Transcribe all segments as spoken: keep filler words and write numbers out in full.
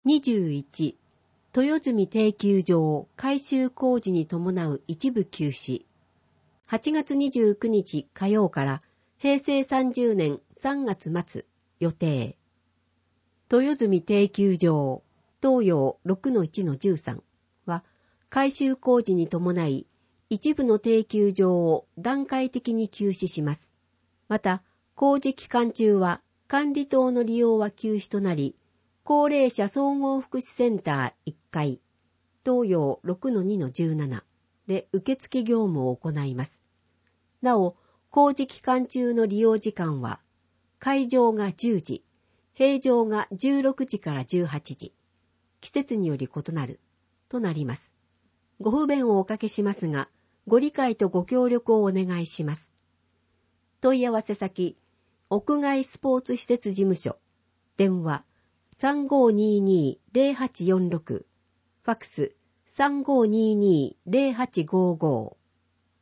にじゅういち、豊住定休場改修工事に伴う一部休止。はちがつにじゅうくにち火曜からへいせいさんじゅうねんさんがつ末予定。豊住定休場東洋 ろくのいちのじゅうさん は改修工事に伴い一部の定休場を段階的に休止します。また工事期間中は管理棟の利用は休止となり、高齢者総合福祉センターいっかい東洋 ろくのにのじゅうなな で受付業務を行います。なお、工事期間中の利用時間は、開場がじゅうじ、閉場がじゅうろくじからじゅうはちじ、季節により異なる、となります。ご不便をおかけしますが、ご理解とご協力をお願いします。問い合わせ先、屋外スポーツ施設事務所、電話 さんごーにーにーぜろはちよんろく、ファクス さんごーにーにーぜろはちごーごー。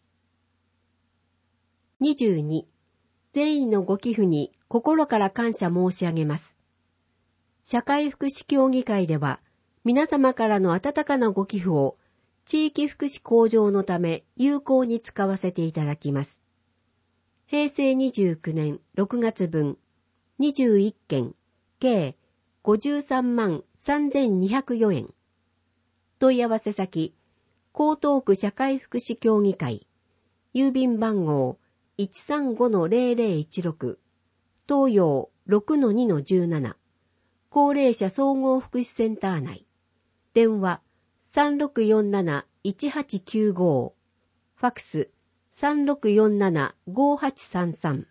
にじゅうに、善意のご寄付に心から感謝申し上げます。社会福祉協議会では、皆様からの温かなご寄付を地域福祉向上のため有効に使わせていただきます。へいせいにじゅうきゅうねんろくがつぶん、にじゅういっけん、計ごじゅうさんまんさんぜんにひゃくよえん。問い合わせ先、江東区社会福祉協議会、郵便番号 いちさんごのぜろぜろいちろく、東洋 ろくのにのじゅうなな、高齢者総合福祉センター内、電話 さんろくよんなないちはちきゅうご、ファクス さんろくよんななごはちさんさん。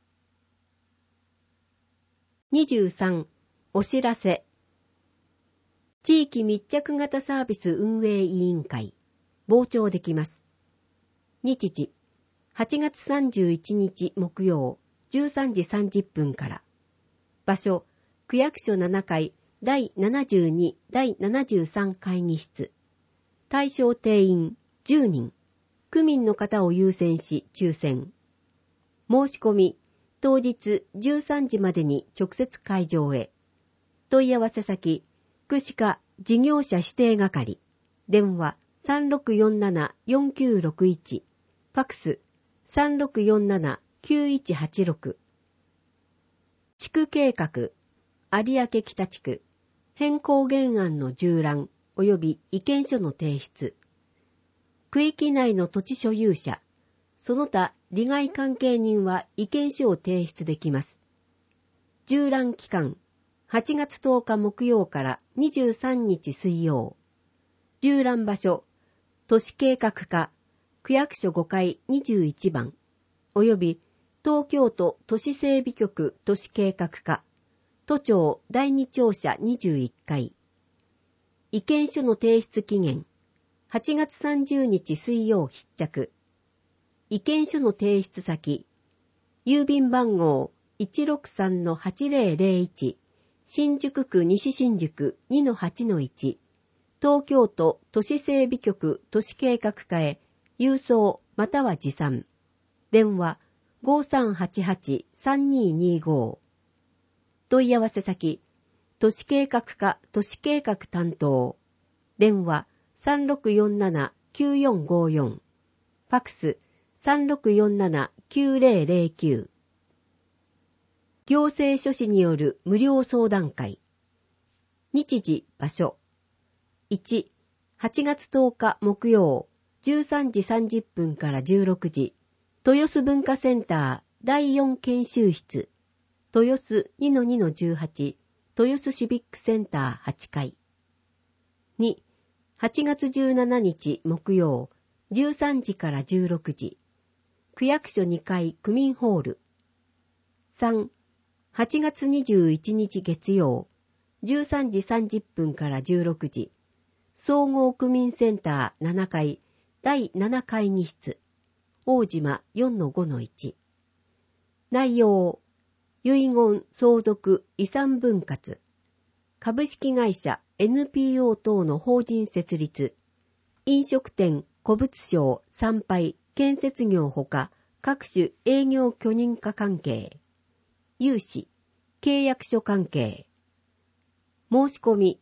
にじゅうさん、お知らせ。地域密着型サービス運営委員会、傍聴できます。日時、はちがつさんじゅういちにち木曜じゅうさんじさんじゅっぷんから。場所、区役所ななかいだいななじゅうに、だいななじゅうさん会議室。対象定員じゅうにん。区民の方を優先し抽選。申し込み、当日じゅうさんじまでに直接会場へ。問い合わせ先、福祉課事業者指定係。電話 さんろくよんななよんきゅうろくいち。ファクス さんろくよんななきゅういちはちろく。地区計画、有明北地区、変更原案の従覧及び意見書の提出。区域内の土地所有者、その他利害関係人は意見書を提出できます。従覧期間、はちがつとおか木曜からにじゅうさんにち水曜。従覧場所、都市計画課、区役所ごかいにじゅういちばん、および東京都都市整備局都市計画課、都庁だいに庁舎にじゅういっかい。意見書の提出期限、はちがつさんじゅうにち水曜必着。意見書の提出先、郵便番号 いちろくさんのはちぜろぜろいち、新宿区西新宿 にのはちのいち、東京都都市整備局都市計画課へ郵送または持参。電話 ごーさんはちはちさんにーにーご。問い合わせ先、都市計画課都市計画担当。電話 さんろくよんななきゅうよんごよん。ファクス さんろくよんななきゅうぜろぜろきゅう。行政書士による無料相談会。日時、場所。いち、はちがつとおか木曜、じゅうさんじさんじゅっぷんからじゅうろくじ、豊洲文化センターだいよん研修室、豊洲 にのにのじゅうはち、豊洲シビックセンターはちかい。に、はちがつじゅうしちにち木曜、じゅうさんじからじゅうろくじ、区役所にかい区民ホール。さん、はちがつにじゅういちにち月曜、じゅうさんじさんじゅっぷんからじゅうろくじ、総合区民センターななかいだいなな会議室、大島 よんのごのいち。内容、遺言相続遺産分割、株式会社 エヌピーオー 等の法人設立、飲食店、古物商、参拝、建設業ほか各種営業許認可関係、融資、契約書関係。申し込み、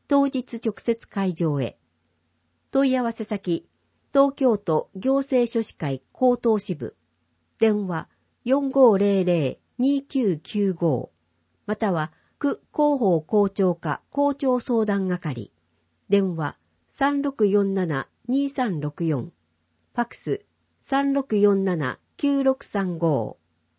当日直接会場へ。問い合わせ先、東京都行政書士会高等支部。電話 よんごーぜろぜろにきゅうきゅうご または区広報校長課校長相談係。電話 さんろくよんななにさんろくよん。ファックス さんろくよんななきゅうろくさんご。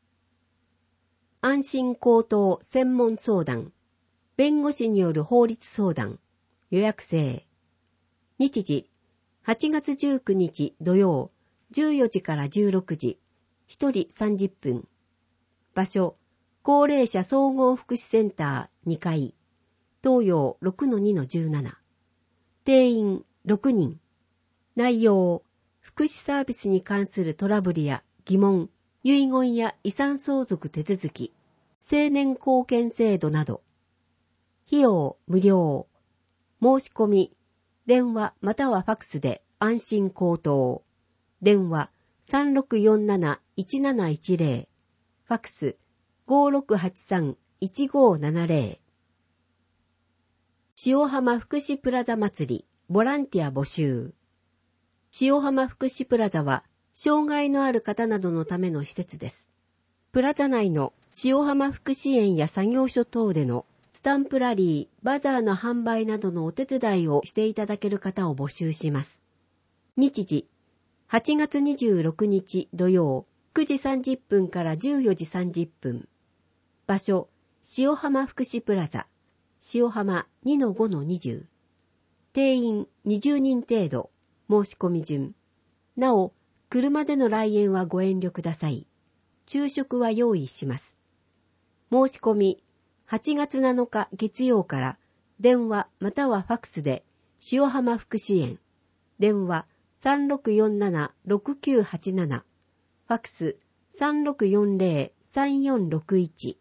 安心高等専門相談。弁護士による法律相談。予約制。日時、はちがつじゅうくにち土曜、じゅうよじからじゅうろくじ、ひとりさんじゅっぷん。場所、高齢者総合福祉センターにかい、東洋 ろくのにのじゅうなな。定員ろくにん。内容、福祉サービスに関するトラブルや疑問、遺言や遺産相続手続き、成年貢献制度など。費用無料。申し込み、電話またはファックスで安心高等。電話 さんろくよんなないちなないちぜろ。ファックス ごろくはちさんいちごななぜろ。塩浜福祉プラザ祭り、ボランティア募集。塩浜福祉プラザは、障害のある方などのための施設です。プラザ内の塩浜福祉園や作業所等でのスタンプラリー、バザーの販売などのお手伝いをしていただける方を募集します。日時、はちがつにじゅうろくにち土曜、くじさんじゅっぷんからじゅうよじさんじゅっぷん。場所、塩浜福祉プラザ、塩浜 にのごのにじゅう。定員にじゅうにん程度、申し込み順。なお、車での来園はご遠慮ください。昼食は用意します。申し込み、はちがつなのか月曜から電話またはファックスで塩浜福祉園。電話 さんろくよんななろくきゅうはちなな。ファックス さんろくよんぜろさんよんろくいち。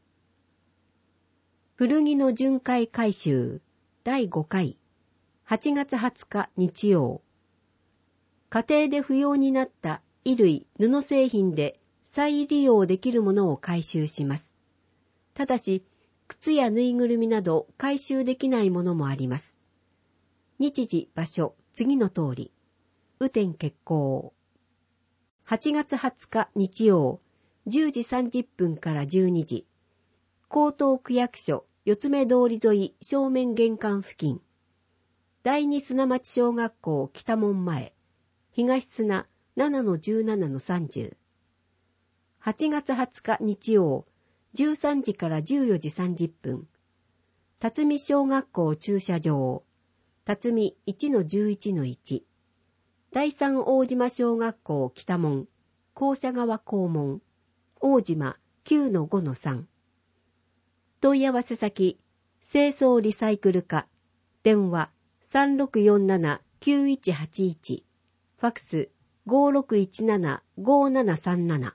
古着の巡回回収だいごかい。はちがつはつか日曜。家庭で不要になった衣類、布製品で再利用できるものを回収します。ただし、靴やぬいぐるみなど回収できないものもあります。日時、場所、次の通り。雨天決行。はちがつはつか日曜、じゅうじさんじゅっぷんからじゅうにじ。江東区役所、四つ目通り沿い正面玄関付近。第二砂町小学校北門前。東砂 ななのじゅうななのさんじゅう。はちがつはつか日曜、じゅうさんじからじゅうよじさんじゅっぷん。辰巳小学校駐車場。辰巳 いちのじゅういちのいち。第三大島小学校北門。校舎側校門。大島 きゅうのごのさん。問い合わせ先、清掃リサイクル課。電話 さんろくよんななきゅういちはちいち。ファックス ごろくいちななごななさんなな。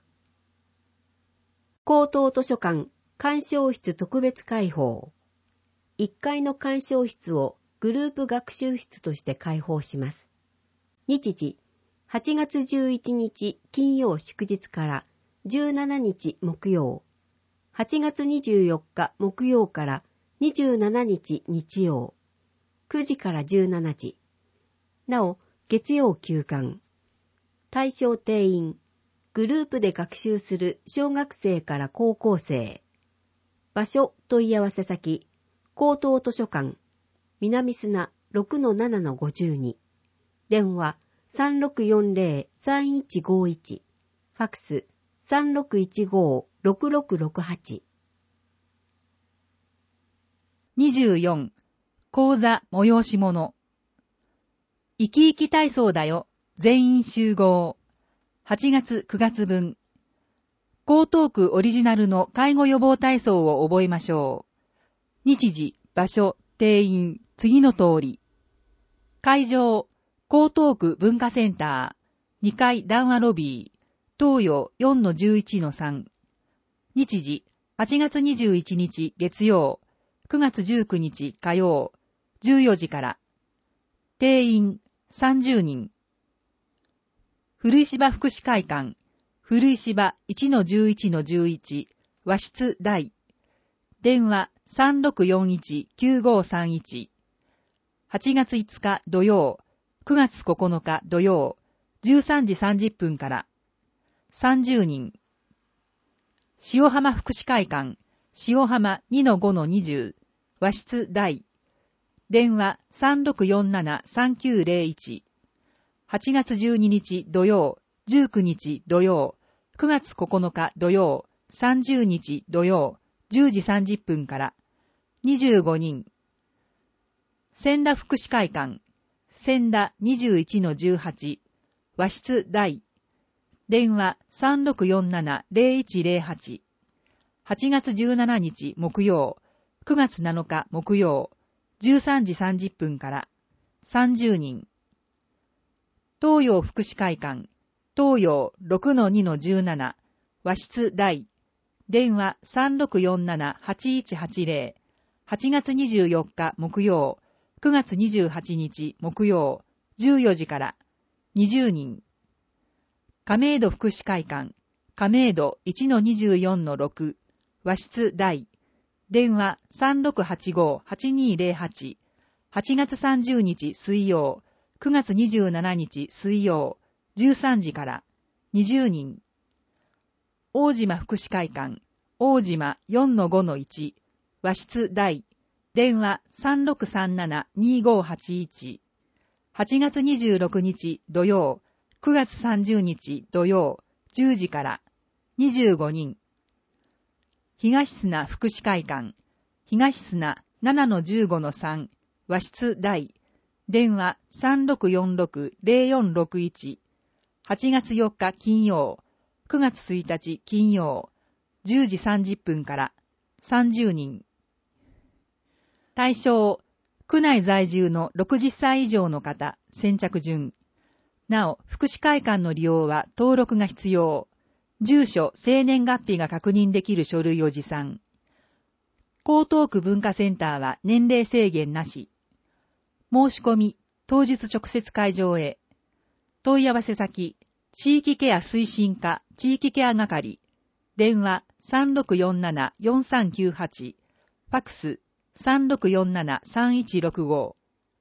高等図書館鑑賞室特別開放。いっかいの鑑賞室をグループ学習室として開放します。日時、はちがつじゅういちにち金曜祝日からじゅうしちにち木曜、はちがつにじゅうよっか木曜からにじゅうしちにち日曜、くじからじゅうしちじ。なお、月曜休館。対象定員。グループで学習する小学生から高校生。場所問い合わせ先、高等図書館、南砂 ろくのななのごじゅうに。電話 さんろくよんぜろさんいちごいち。ファックス さんろくいちごろくろくろくはち。 にじゅうよん. 講座催し物。生き生き体操だよ。全員集合。はちがつくがつ分。江東区オリジナルの介護予防体操を覚えましょう。日時、場所、定員、次の通り。会場、江東区文化センター、にかい談話ロビー、東洋 よんのじゅういちのさん。日時、はちがつにじゅういちにち月曜、くがつじゅうくにち火曜、じゅうよじから。定員、さんじゅうにん。古石場福祉会館、古石場 いちのじゅういちのじゅういち、和室大。電話 さんろくよんいちきゅうごさんいち。 はちがついつか土曜、くがつここのか土曜、じゅうさんじさんじゅっぷんからさんじゅうにん。塩浜福祉会館、塩浜 にのごのにじゅう、和室大。電話 さんろくよんななさんきゅうゼロいち。はちがつじゅうににち土曜、じゅうくにち土曜、くがつここのか土曜、さんじゅうにち土曜、じゅうじさんじゅっぷんからにじゅうごにん。千田福祉会館、千田 にじゅういちのじゅうはち、和室大。電話 さんろくよんななゼロいちゼロはち。はちがつじゅうしちにち木曜、くがつなのか木曜、じゅうさんじさんじゅっぷんからさんじゅうにん。東洋福祉会館、東洋 ろくのにのじゅうなな、和室大。電話 さんろくよんななはちいちはちゼロ。はちがつにじゅうよっか木曜、くがつにじゅうはちにち木曜、じゅうよじからにじゅうにん。亀戸福祉会館、亀戸 いちのにじゅうよんのろく、和室大。電話 さんろくはちごはちにゼロはち。はちがつさんじゅうにち水曜、くがつにじゅうしちにち水曜、じゅうさんじからにじゅうにん。大島福祉会館、大島 よんのごのいち、和室大。電話 さんろくさんななにごはちいち。はちがつにじゅうろくにち土曜、くがつさんじゅうにち土曜、じゅうじからにじゅうごにん。東砂福祉会館、東砂 ななのじゅうごのさん、和室大。電話 さんろくよんろくゼロよんろくいち。はちがつよっか金曜、くがつついたち金曜、じゅうじさんじゅっぷんからさんじゅうにん。対象、区内在住のろくじゅっさい以上の方、先着順。なお、福祉会館の利用は登録が必要。住所、生年月日が確認できる書類を持参。江東区文化センターは年齢制限なし。申し込み、当日直接会場へ。問い合わせ先、地域ケア推進課地域ケア係。電話 さんろくよんななよんさんきゅうはち。ファクス さんろくよんななさんいちろくご。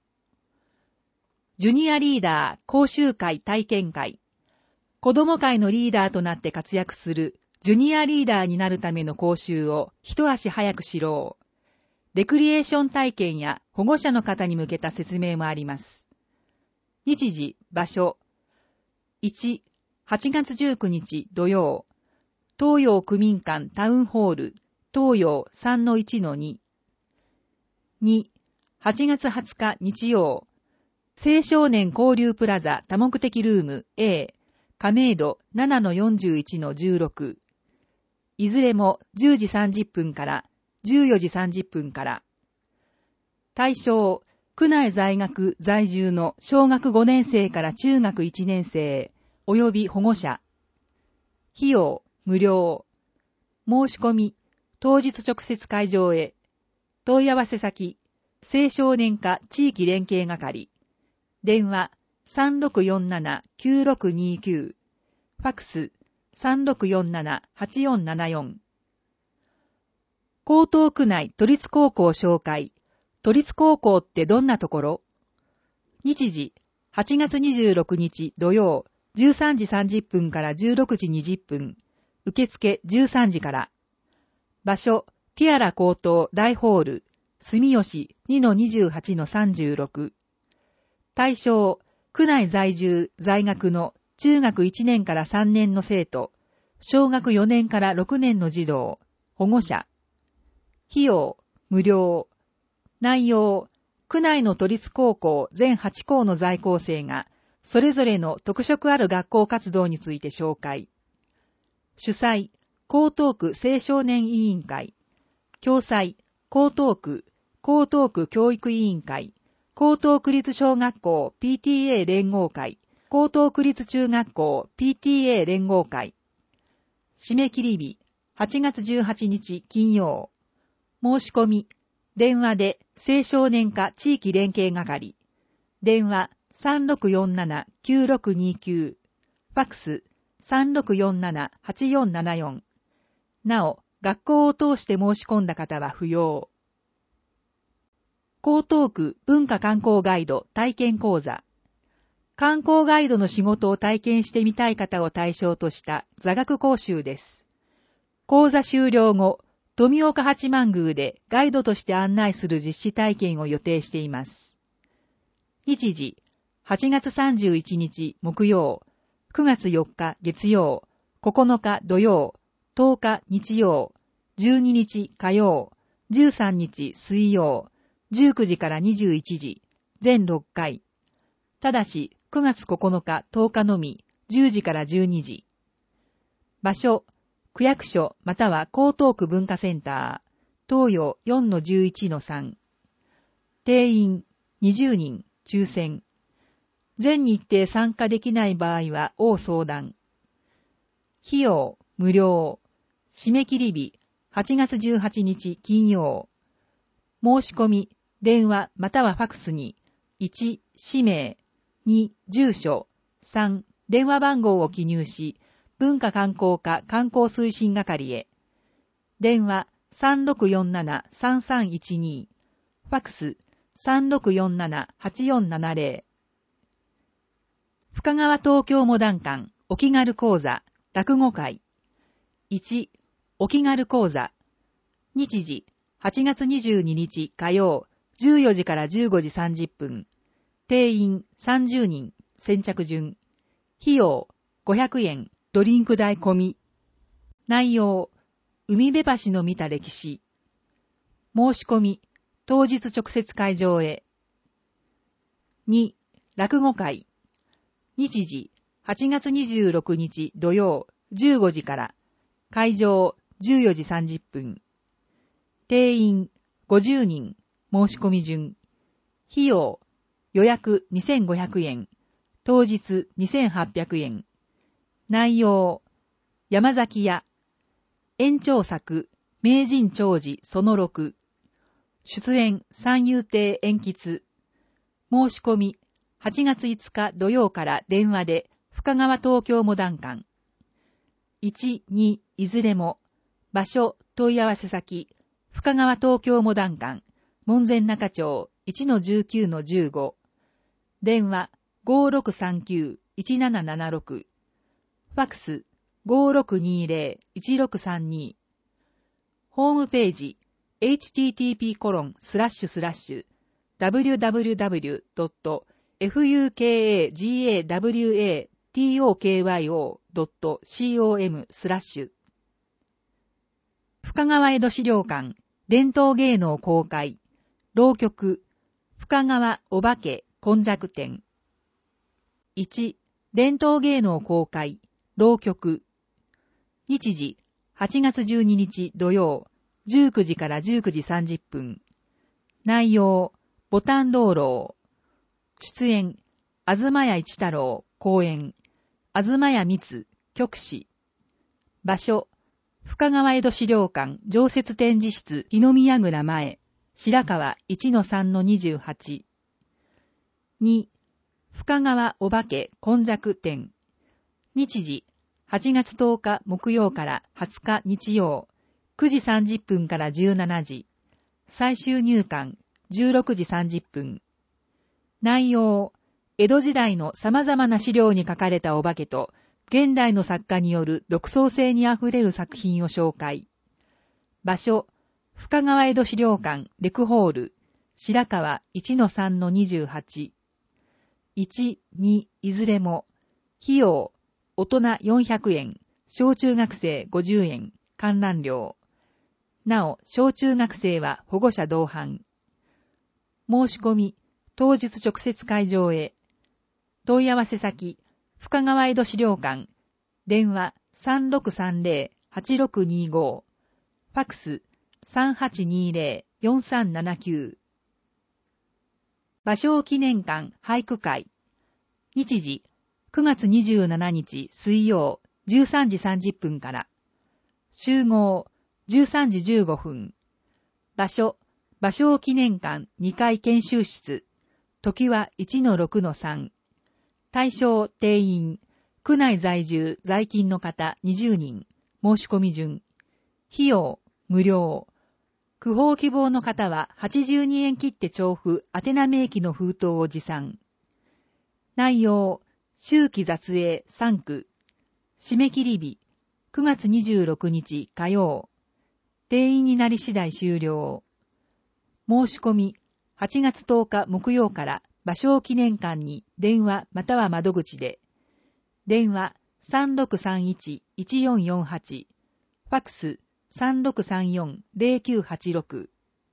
ジュニアリーダー講習会体験会。子ども会のリーダーとなって活躍するジュニアリーダーになるための講習を一足早く知ろう。レクリエーション体験や保護者の方に向けた説明もあります。日時、場所。いち、はちがつじゅうくにち土曜。東洋区民館タウンホール、東洋 さんのいちのに。に、はちがつはつか日曜。青少年交流プラザ多目的ルーム A、亀戸 ななのよんじゅういちのじゅうろく。いずれもじゅうじさんじゅっぷんからじゅうよじさんじゅっぷんから。対象、区内在学在住の小学ごねん生から中学いちねん生、及び保護者。費用、無料。申し込み、当日直接会場へ。問い合わせ先、青少年課地域連携係。電話 さんろくよんななきゅうろくにきゅう。ファクス さんろくよんななはちよんななよん。江東区内都立高校紹介。都立高校ってどんなところ？日時、はちがつにじゅうろくにち土曜、じゅうさんじさんじゅっぷんからじゅうろくじにじゅっぷん。受付じゅうさんじから。場所、ティアラ高等大ホール、住吉 にのにじゅうはちのさんじゅうろく。対象、区内在住、在学の中学いちねんからさんねんの生徒、小学よねんからろくねんの児童、保護者。費用、無料。内容、区内の都立高校全はちこうの在校生が、それぞれの特色ある学校活動について紹介。主催、江東区青少年委員会。共催、江東区、江東区教育委員会。江東区立小学校 ピーティーエー 連合会、江東区立中学校 ピーティーエー 連合会。締め切り日、はちがつじゅうはちにち金曜。申し込み、電話で青少年課地域連携係。電話 さんろくよんななきゅうろくにきゅう。ファクス さんろくよんななはちよんななよん。なお、学校を通して申し込んだ方は不要。 江東区文化観光ガイド体験講座。観光ガイドの仕事を体験してみたい方を対象とした座学講習です。講座終了後、富岡八幡宮でガイドとして案内する実施体験を予定しています。日時、はちがつさんじゅういちにち木曜、くがつよっか月曜、ここのか土曜、とおか日曜、じゅうににち火曜、じゅうさんにち水曜、じゅうくじからにじゅういちじ、全ろっかい。ただし、くがつここのかとおかのみ、じゅうじからじゅうにじ。場所、区役所または江東区文化センター、東洋 よんのじゅういちのさん。定員にじゅうにん、抽選。全日程参加できない場合は、応相談。費用、無料。締め切り日、はちがつじゅうはちにち金曜。申し込み、電話またはファクスに、いち、氏名、に、住所、さん、電話番号を記入し、文化観光課観光推進係へ。電話 さんろくよんななさんさんいちに、ファクス さんろくよんななはちよんななゼロ。深川東京モダン館お気軽講座落語会。いち、お気軽講座。日時、はちがつにじゅうににち火曜、じゅうよじからじゅうごじさんじゅっぷん。定員さんじゅうにん、先着順。費用ごひゃくえん、ドリンク代込み。内容、海辺橋の見た歴史。申し込み、当日直接会場へ。に、落語会。日時、はちがつにじゅうろくにち土曜、じゅうごじから。会場、じゅうよじさんじゅっぷん。定員、ごじゅうにん、申し込み順。費用、予約にせんごひゃくえん、当日にせんはっぴゃくえん。内容、山崎屋。延長作、名人長寿そのろく。出演、三遊亭延吉。申し込み、はちがついつか土曜から電話で、深川東京モダン館。いち、に、いずれも。場所、問い合わせ先、深川東京モダン館、門前仲町 いちのじゅうきゅうのじゅうご。電話 ごろくさんきゅういちななななろく。ファクス ごろくにゼロいちろくさんに。ホームページ エイチティーティーピーコロンスラッシュスラッシュダブリューダブリューダブリュードットファクガワドットコム スラッシュ深川江戸資料館伝統芸能公開浪曲深川お化け今昔展。いち、伝統芸能公開浪曲。日時、はちがつじゅうににち土曜、じゅうくじからじゅうくじさんじゅっぷん。内容、ボタン道路。出演、東谷一太郎、公演、東谷光、局士。場所、深川江戸資料館常設展示室日宮蔵前、白川 いちのさんのにじゅうはち。に、深川お化け今昔展。日時、はちがつとおか木曜からはつか日曜、くじさんじゅっぷんからじゅうしちじ。最終入館、じゅうろくじさんじゅっぷん。内容、江戸時代の様々な資料に書かれたお化けと、現代の作家による独創性にあふれる作品を紹介。場所、深川江戸資料館レクホール、白川 いちのさんのにじゅうはち。いち、に、いずれも。費用、大人よんひゃくえん、小中学生ごじゅうえん、観覧料。なお、小中学生は保護者同伴。申し込み、当日直接会場へ。問い合わせ先、深川江戸資料館。電話 さんろくさんゼロはちろくにご。ファクス さんはちにゼロよんさんななきゅう。芭蕉記念館俳句会。日時、くがつにじゅうしちにち水曜じゅうさんじさんじゅっぷんから。集合じゅうさんじじゅうごふん。場所、芭蕉記念館にかい研修室。時は いちのろくのさん。対象定員、区内在住在勤の方にじゅうにん。申し込み順。費用無料。 区報希望の方ははちじゅうにえん切って調布宛名明記の封筒を持参。内容、秋季雑影さん区。締め切り日、くがつにじゅうろくにち火曜。定員になり次第終了。申し込み、はちがつとおか木曜から芭蕉記念館に電話または窓口で。電話 さんろくさんいちいちよんよんはち。ファックス さんろくさんよんゼロきゅうはちろく。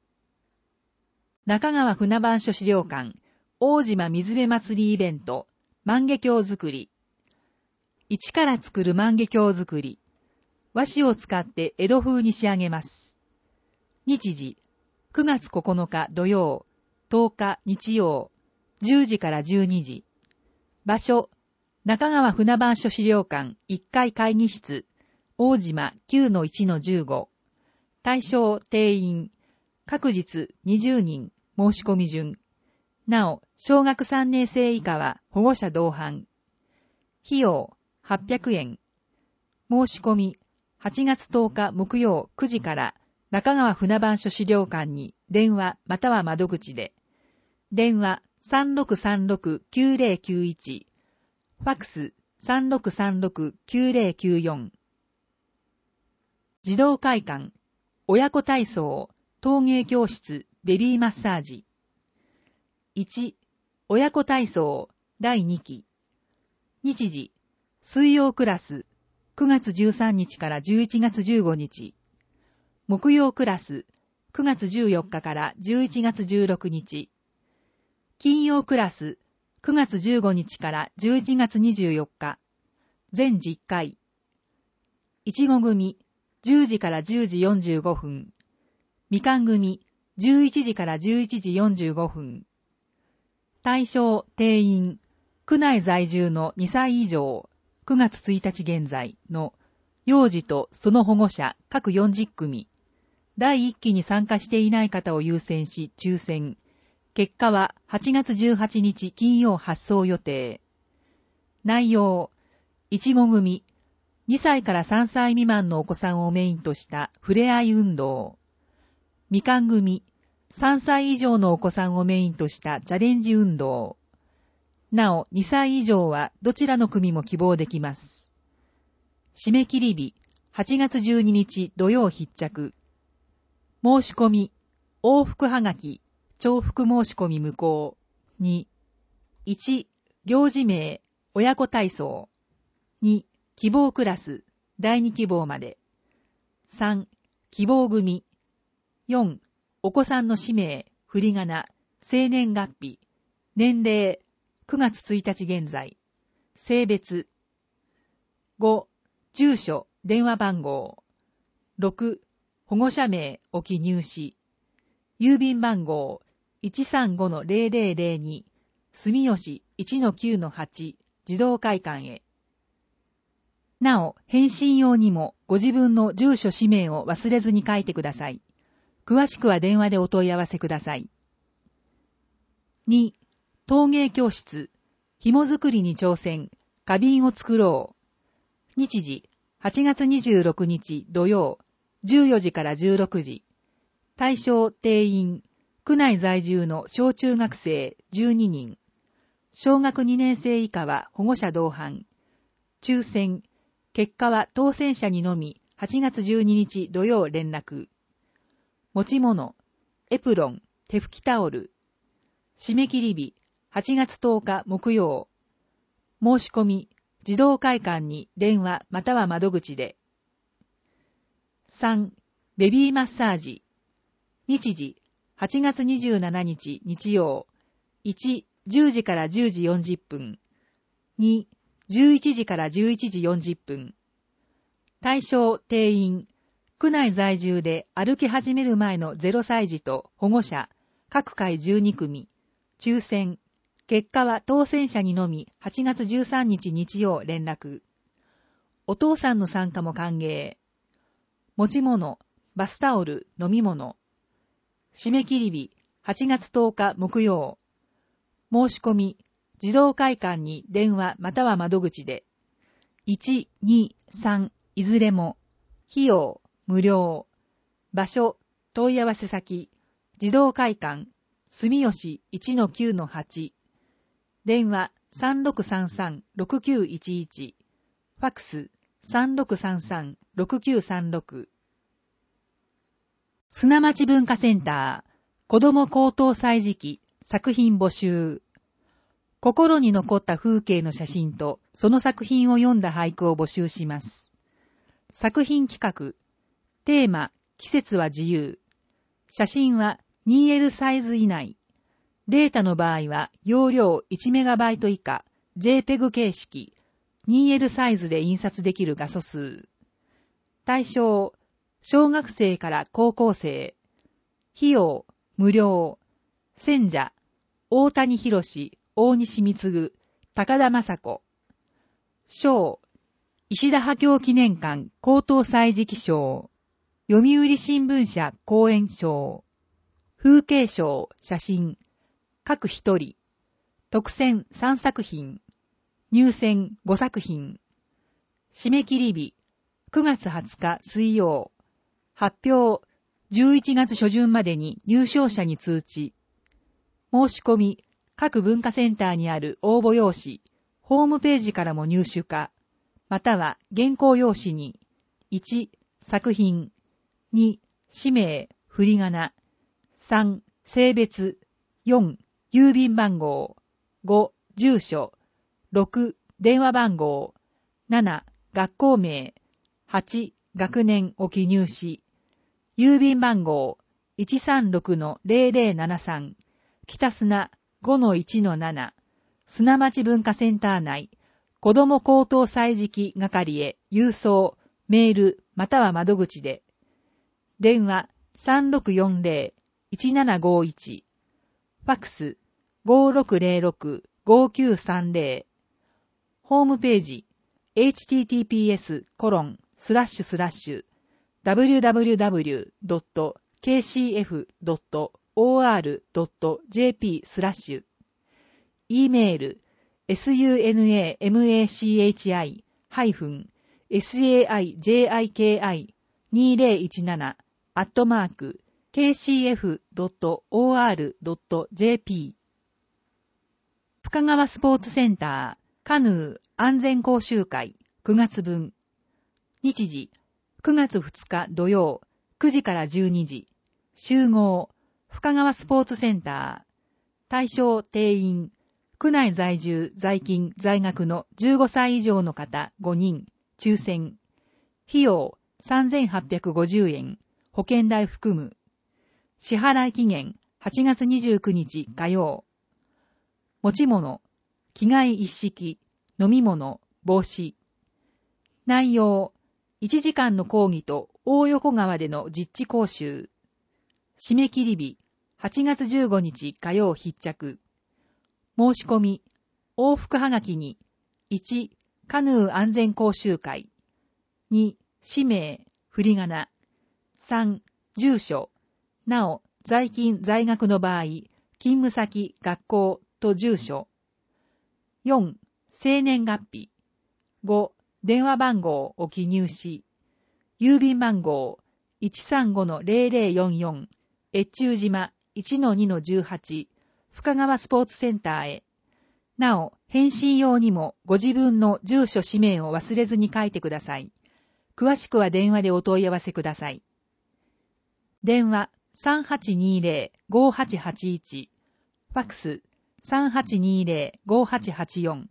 中川船番所資料館、大島水辺祭りイベント、万華鏡作り。一から作る万華鏡作り。和紙を使って江戸風に仕上げます。日時、くがつここのか土曜、とおか日曜、じゅうじからじゅうにじ。場所、中川船番所資料館いっかい会議室、大島 きゅうのいちのじゅうご。対象定員、各日にじゅうにん、申し込み順。なお、小学さんねん生以下は保護者同伴。費用、はっぴゃくえん。申し込み、はちがつとおか木曜くじから中川船番所資料館に電話または窓口で。電話 さんろくさんろくきゅうゼロきゅういち。ファックス さんろくさんろくきゅうゼロきゅうよん。児童会館、親子体操、陶芸教室、ベビーマッサージ。いち、親子体操、だいにき。日時、水曜クラス、くがつじゅうさんにちからじゅういちがつじゅうごにち。木曜クラス、くがつじゅうよっかからじゅういちがつじゅうろくにち。金曜クラス、くがつじゅうごにちからじゅういちがつにじゅうよっか。全じゅっかい。いちご組、じゅうじからじゅうじよんじゅうごふん。みかん組、じゅういちじからじゅういちじよんじゅうごふん。対象、定員、区内在住のにさい以上、くがつついたち現在の幼児とその保護者各よんじゅっくみ。だいいっきに参加していない方を優先し抽選。結果ははちがつじゅうはちにち金曜発送予定。内容、いちご組、にさいからさんさい未満のお子さんをメインとしたふれあい運動。みかん組、さんさい以上のお子さんをメインとしたチャレンジ運動。なお、にさい以上はどちらの組も希望できます。締め切り日、はちがつじゅうににち土曜必着。申し込み、往復はがき、重複申し込み無効。に、いち、行事名、親子体操。に、希望クラス、だいに希望まで。さん、希望組。よん、お子さんの氏名、振り仮名、生年月日、年齢、くがつついたち現在、性別。ご、住所、電話番号。ろく、保護者名を記入し、郵便番号 いちさんごのゼロゼロゼロに、住吉 いちのきゅうのはち、児童会館へ。なお、返信用にもご自分の住所氏名を忘れずに書いてください。詳しくは電話でお問い合わせください。に、陶芸教室、紐作りに挑戦、花瓶を作ろう。日時、はちがつにじゅうろくにち土曜、じゅうよじからじゅうろくじ。対象定員、区内在住の小中学生じゅうににん。小学にねん生以下は保護者同伴。抽選、結果は当選者にのみはちがつじゅうににち土曜連絡。持ち物、エプロン、手拭きタオル。締め切り日、はちがつとおか木曜。申し込み、児童会館に電話または窓口で。さん、ベビーマッサージ。日時、はちがつにじゅうしちにち日曜。いち、じゅうじからじゅうじよんじゅっぷん。に、じゅういちじからじゅういちじよんじゅっぷん。対象定員、区内在住で歩き始める前のゼロさい児と保護者、各回じゅうにくみ。抽選。結果は当選者にのみはちがつじゅうさんにち日曜連絡。お父さんの参加も歓迎。持ち物、バスタオル、飲み物。締め切り日、はちがつとおか木曜。申し込み、児童会館に電話または窓口で。いち、に、さん、いずれも。費用、無料。場所、 問い合わせ先、児童会館、住吉 いちのきゅうのはち、電話 さんろくさんさんろくきゅういちいち、ファックス さんろくさんさんろくきゅうさんろく。砂町文化センター、子ども高等歳時記作品募集。心に残った風景の写真とその作品を読んだ俳句を募集します。作品企画、テーマ、季節は自由。写真は ツーエル サイズ以内。データの場合は容量 いちメガバイト 以下、ジェーペグ 形式、ツーエル サイズで印刷できる画素数。対象、小学生から高校生。費用、無料。選者、大谷博士、大西貢、高田雅子。賞、石田波郷記念館高等歳時記賞。読売新聞社講演賞。風景賞、写真。各一人。特選さんさく品。入選ごさく品。締め切り日、くがつはつか水曜。発表、じゅういちがつ初旬までに入賞者に通知。申し込み、各文化センターにある応募用紙、ホームページからも入手可、または原稿用紙に、いち、作品、に、氏名、振り仮名、さん、性別、よん、郵便番号、ご、住所、ろく、電話番号、なな、学校名、はち、学年を記入し、郵便番号 いちさんろくのゼロゼロななさん、北砂 ごのいちのなな、砂町文化センター内、子ども高等歳時記係へ郵送、メールまたは窓口で。電話 さんろくよんゼロ いちななごいち、ファックス ごろくゼロろく ごきゅうさんゼロ、ホームページ エイチティーティーピーエス コロン スラッシュスラッシュ ダブリューダブリューダブリュー ドット ケーシーエフ ドット オーアール ドット ジェーピー スラッシュ E メール エスユーエヌエーマチ ハイフン サジにせんじゅうなな アットマーク ケーシーエフ ドット オーアール ドット ジェーピー。 深川スポーツセンターカヌー安全講習会くがつ分。日時くがつふつか土曜くじからじゅうにじ。集合深川スポーツセンター。対象定員区内在住在勤在学のじゅうごさい以上の方ごにん。抽選。費用さんぜんはっぴゃくごじゅうえん。保険代含む。支払い期限はちがつにじゅうくにち火曜。持ち物着替え一式、飲み物、帽子。内容いちじかんの講義と大横川での実地講習。締め切り日はちがつじゅうごにち火曜必着。申し込み往復はがきにいちカヌー安全講習会、に氏名振り仮名、さん住所、なお在勤在学の場合勤務先学校と住所、よん生年月日、ご電話番号を記入し、郵便番号 いちさんごのゼロゼロよんよん 越中島 いちのにのじゅうはち 深川スポーツセンターへ。なお、返信用にもご自分の住所氏名を忘れずに書いてください。詳しくは電話でお問い合わせください。電話 さんはちにゼロ ごはちはちいち、ファックス さんはちにゼロ ごはちはちよん。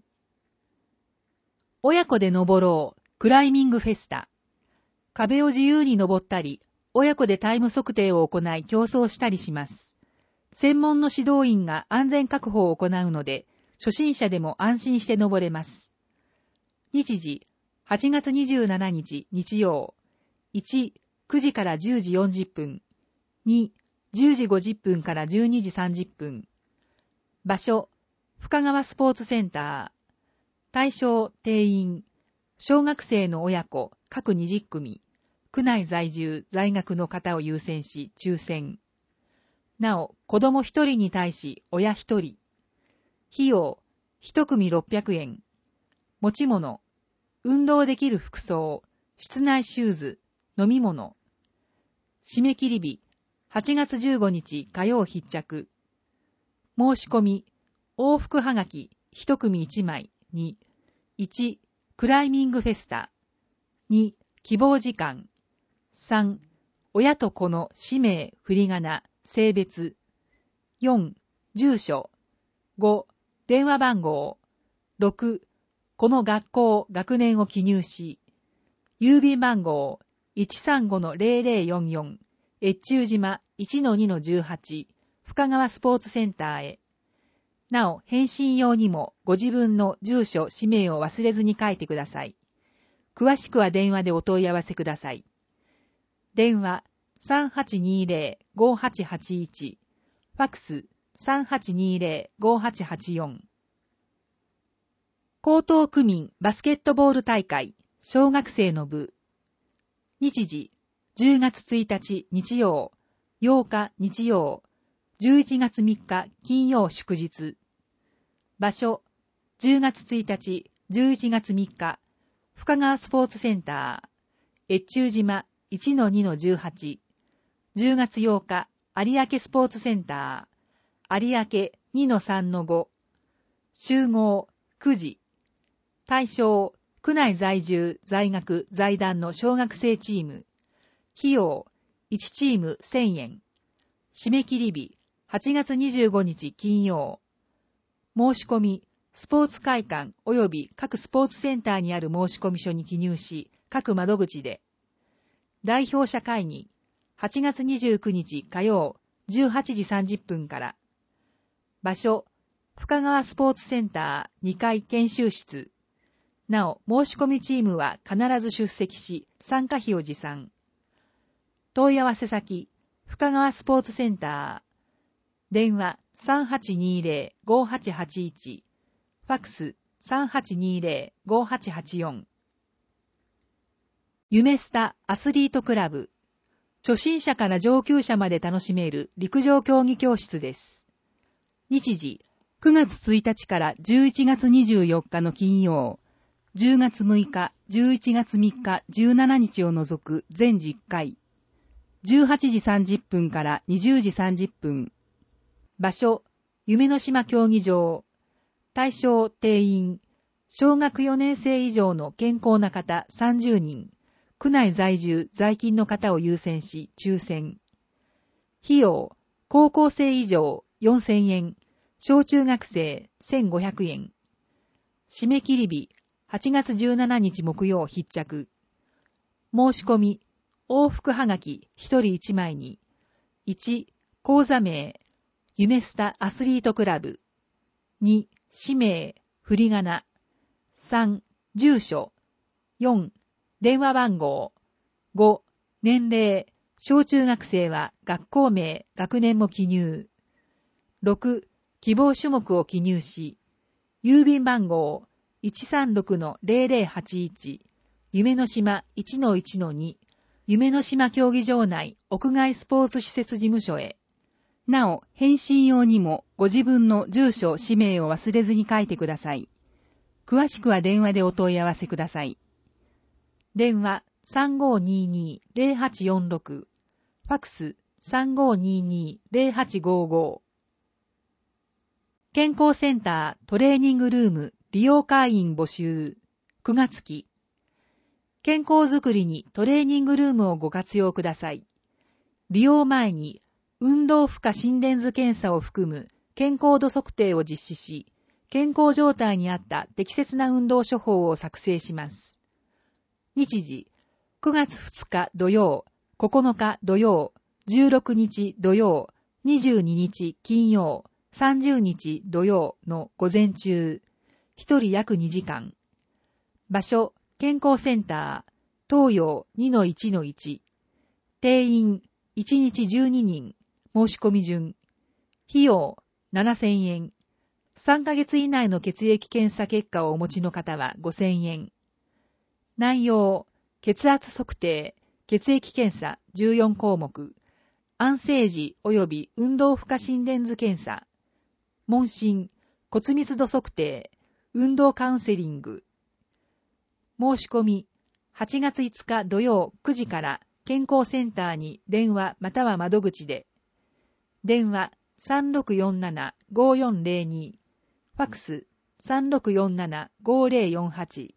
親子で登ろうクライミングフェスタ。壁を自由に登ったり、親子でタイム測定を行い競争したりします。専門の指導員が安全確保を行うので、初心者でも安心して登れます。日時、はちがつにじゅうしちにち日曜。いち、くじからじゅうじよんじゅっぷん。に、じゅうじごじゅっぷんからじゅうにじさんじゅっぷん。場所、深川スポーツセンター。対象定員、小学生の親子各にじゅっくみ、区内在住在学の方を優先し抽選。なお、子供ひとりに対し親ひとり。費用いち組ろっぴゃくえん。持ち物、運動できる服装、室内シューズ、飲み物。締め切り日はちがつじゅうごにち火曜必着。申し込み、往復はがき一組いちまいに、いち、クライミングフェスタ、に、希望時間、さん、親と子の氏名、振り仮名、性別、よん、住所、ご、電話番号、ろく、この学校、学年を記入し、郵便番号 いちさんごのゼロゼロよんよん、越中島 いちのにのじゅうはち、深川スポーツセンターへ。なお、返信用にもご自分の住所、氏名を忘れずに書いてください。詳しくは電話でお問い合わせください。電話 さんはちにゼロ ごはちはちいち、ファックス さんはちにゼロ ごはちはちよん。江東区民バスケットボール大会小学生の部。日時じゅうがつついたち日曜、ようか日曜、じゅういちがつみっか金曜祝日。場所じゅうがつついたち、じゅういちがつみっか深川スポーツセンター、越中島 いちのにのじゅうはち、じゅうがつようか有明スポーツセンター、有明 にのさんのご、集合くじ。対象、区内在住、在学、在団の小学生チーム。費用、いちチームせんえん。締め切り日、はちがつにじゅうごにち金曜。申し込み、スポーツ会館及び各スポーツセンターにある申込書に記入し、各窓口で。代表者会議、はちがつにじゅうくにち火曜、じゅうはちじさんじゅっぷんから。場所、深川スポーツセンターにかい研修室。なお、申し込みチームは必ず出席し、参加費を持参。問い合わせ先、深川スポーツセンター。電話 さんはちにゼロ ごはちはちいち。ファックス さんはちにゼロ ごはちはちよん。夢スタアスリートクラブ。初心者から上級者まで楽しめる陸上競技教室です。日時、くがつついたちからじゅういちがつにじゅうよっかの金曜。じゅうがつむいか、じゅういちがつみっか、じゅうしちにちを除く全じゅっかい。じゅうはちじさんじゅっぷんからにじゅうじさんじゅっぷん。場所、夢の島競技場。対象定員。小学よねんせい以上の健康な方さんじゅうにん。区内在住、在勤の方を優先し、抽選。費用、高校生以上よんせんえん。小中学生せんごひゃくえん。締め切り日、はちがつじゅうしちにち木曜必着。申し込み、往復はがきひとりいちまいに、いち、講座名、夢スタアスリートクラブ、に、氏名、振り仮名、さん、住所、よん、電話番号、ご、年齢、小中学生は学校名、学年も記入、ろく、希望種目を記入し、郵便番号、いちさんろくのゼロゼロはちいち、夢の島 いちのいちのに、夢の島競技場内屋外スポーツ施設事務所へ。なお、返信用にもご自分の住所、氏名を忘れずに書いてください。詳しくは電話でお問い合わせください。電話 さんごにに ゼロはちよんろく、ファックス さんごにに ゼロはちごご。健康センタートレーニングルーム利用会員募集。くがつ期。健康づくりにトレーニングルームをご活用ください。利用前に運動負荷心電図検査を含む健康度測定を実施し、健康状態に合った適切な運動処方を作成します。日時、くがつふつか土曜、ここのか土曜、じゅうろくにち土曜、にじゅうににち金曜、さんじゅうにち土曜の午前中、一人約にじかん。場所、健康センター、東洋 にのいちのいち。定員、いちにちじゅうににん。申し込み順。費用、ななせんえん。さんかげつ以内の血液検査結果をお持ちの方はごせんえん。内容、血圧測定、血液検査じゅうよんこうもく。安静時及び運動負荷心電図検査。問診、骨密度測定、運動カウンセリング。申し込み、はちがついつか土曜くじから健康センターに電話または窓口で。電話 さんろくよんななごよんぜろに、ファックス さんろくよんななごぜろよんはち。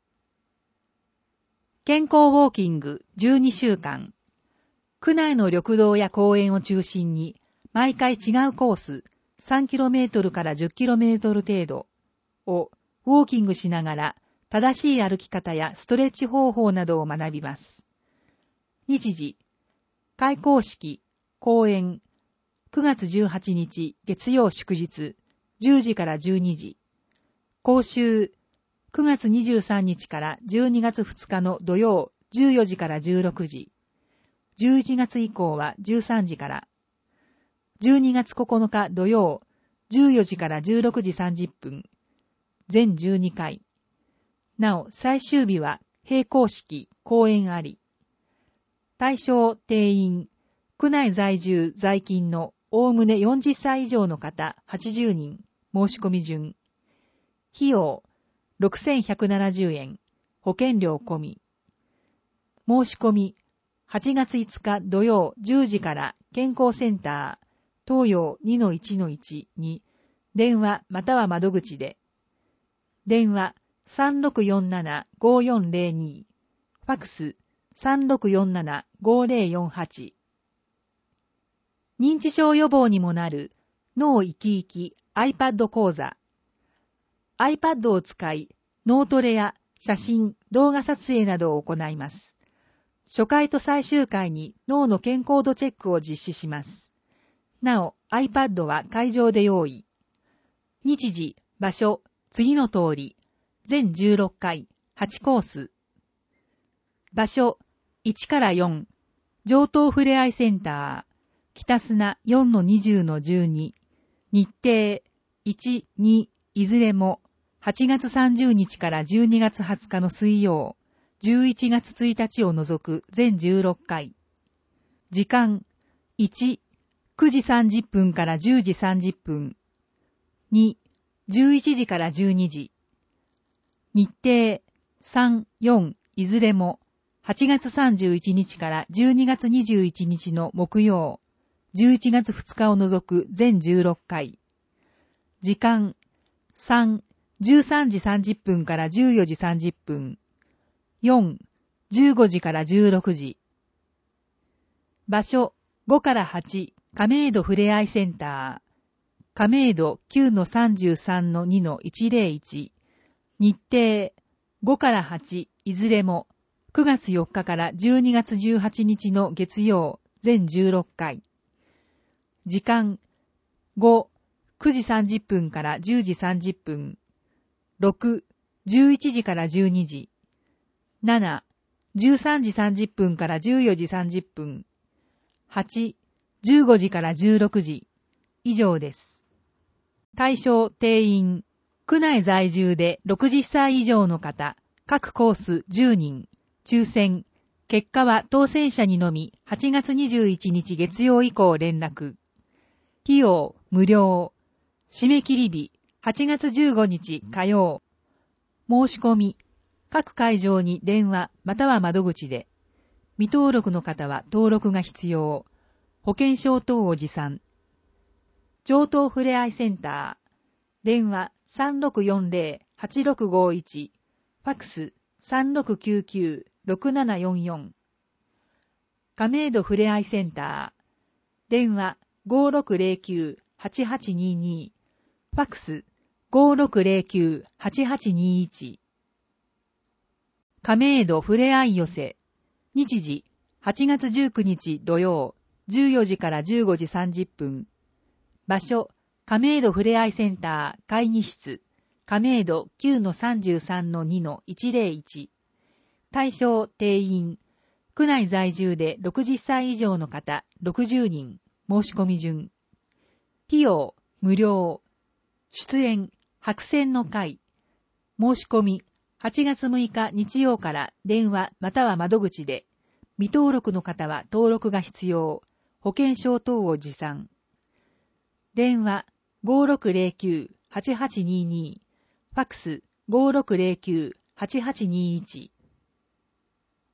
健康ウォーキングじゅうにしゅうかん。区内の緑道や公園を中心に、毎回違うコース、さんキロメートルからじゅっキロメートル程度をウォーキングしながら、正しい歩き方やストレッチ方法などを学びます。日時、開講式、講演、くがつじゅうはちにち月曜祝日、じゅうじからじゅうにじ。講習、くがつにじゅうさんにちからじゅうにがつふつかの土曜、じゅうよじからじゅうろくじ。じゅういちがつ以降はじゅうさんじから。じゅうにがつここのか土曜、じゅうよじからじゅうろくじさんじゅっぷん。全じゅうにかい。なお、最終日は閉講式、講演あり。対象定員、区内在住在勤のおおむねよんじゅっさい以上の方はちじゅうにん、申し込み順。費用、ろくせんひゃくななじゅうえん、保険料込み。申し込み、はちがついつか土曜じゅうじから健康センター、東洋 にのいちのいち に電話または窓口で。電話 さんろくよんななごよんぜろに、ファックス さんろくよんななごぜろよんはち。認知症予防にもなる脳生き生き iPad 講座。iPad を使い、脳トレや写真、動画撮影などを行います。初回と最終回に脳の健康度チェックを実施します。なお、iPad は会場で用意。日時、場所、次の通り。全じゅうろっかい、はちコース。場所、いちからよん。上東ふれあいセンター。北砂 よんのにじゅうのじゅうに。日程、いち、に、いずれも、はちがつさんじゅうにちからじゅうにがつはつかの水曜、じゅういちがつついたちを除く全じゅうろっかい。時間、いち、くじさんじゅっぷんからじゅうじさんじゅっぷん。に、じゅういちじからじゅうにじ。日程、さん、よん、いずれも、はちがつさんじゅういちにちからじゅうにがつにじゅういちにちの木曜、じゅういちがつふつかを除く全じゅうろっかい。時間、さん、じゅうさんじさんじゅっぷんからじゅうよじさんじゅっぷん。よん、じゅうごじからじゅうろくじ。場所、ごからはち、亀戸ふれあいセンター。亀戸 きゅうのさんじゅうさんのにのいちぜろいち。日程、ごからはち、いずれも、くがつよっかからじゅうにがつじゅうはちにちの月曜、全じゅうろっかい。時間、ご、くじさんじゅっぷんからじゅうじさんじゅっぷん。ろく、じゅういちじからじゅうにじ。なな、じゅうさんじさんじゅっぷんからじゅうよじさんじゅっぷん。はち、じゅうごじからじゅうろくじ。以上です。対象定員。区内在住でろくじゅっさい以上の方、各コースじゅうにん、抽選、結果は当選者にのみはちがつにじゅういちにち月曜以降連絡。費用無料。締め切り日はちがつじゅうごにち火曜。申し込み、各会場に電話または窓口で。未登録の方は登録が必要。保険証等を持参。上東ふれあいセンター。電話 さんろくよんぜろはちろくごいち。ファックス さんろくきゅうきゅうろくななよんよん。亀戸ふれあいセンター。電話 ごろくぜろきゅうはちはちにに。ファックス ごろくぜろきゅうはちはちにいち。亀戸ふれあい寄せ。日時はちがつじゅうくにち土曜じゅうよじからじゅうごじさんじゅっぷん。場所亀戸ふれあいセンター会議室。亀戸 きゅうのさんじゅうさんのにのいちぜろいち。対象定員。区内在住でろくじゅっさい以上の方ろくじゅうにん。申し込み順。費用無料。出演白線の会。申し込みはちがつむいか日曜から電話または窓口で。未登録の方は登録が必要。保険証等を持参。電話 ごろくぜろきゅうはちはちにに。ファックス ごろくぜろきゅうはちはちにいち。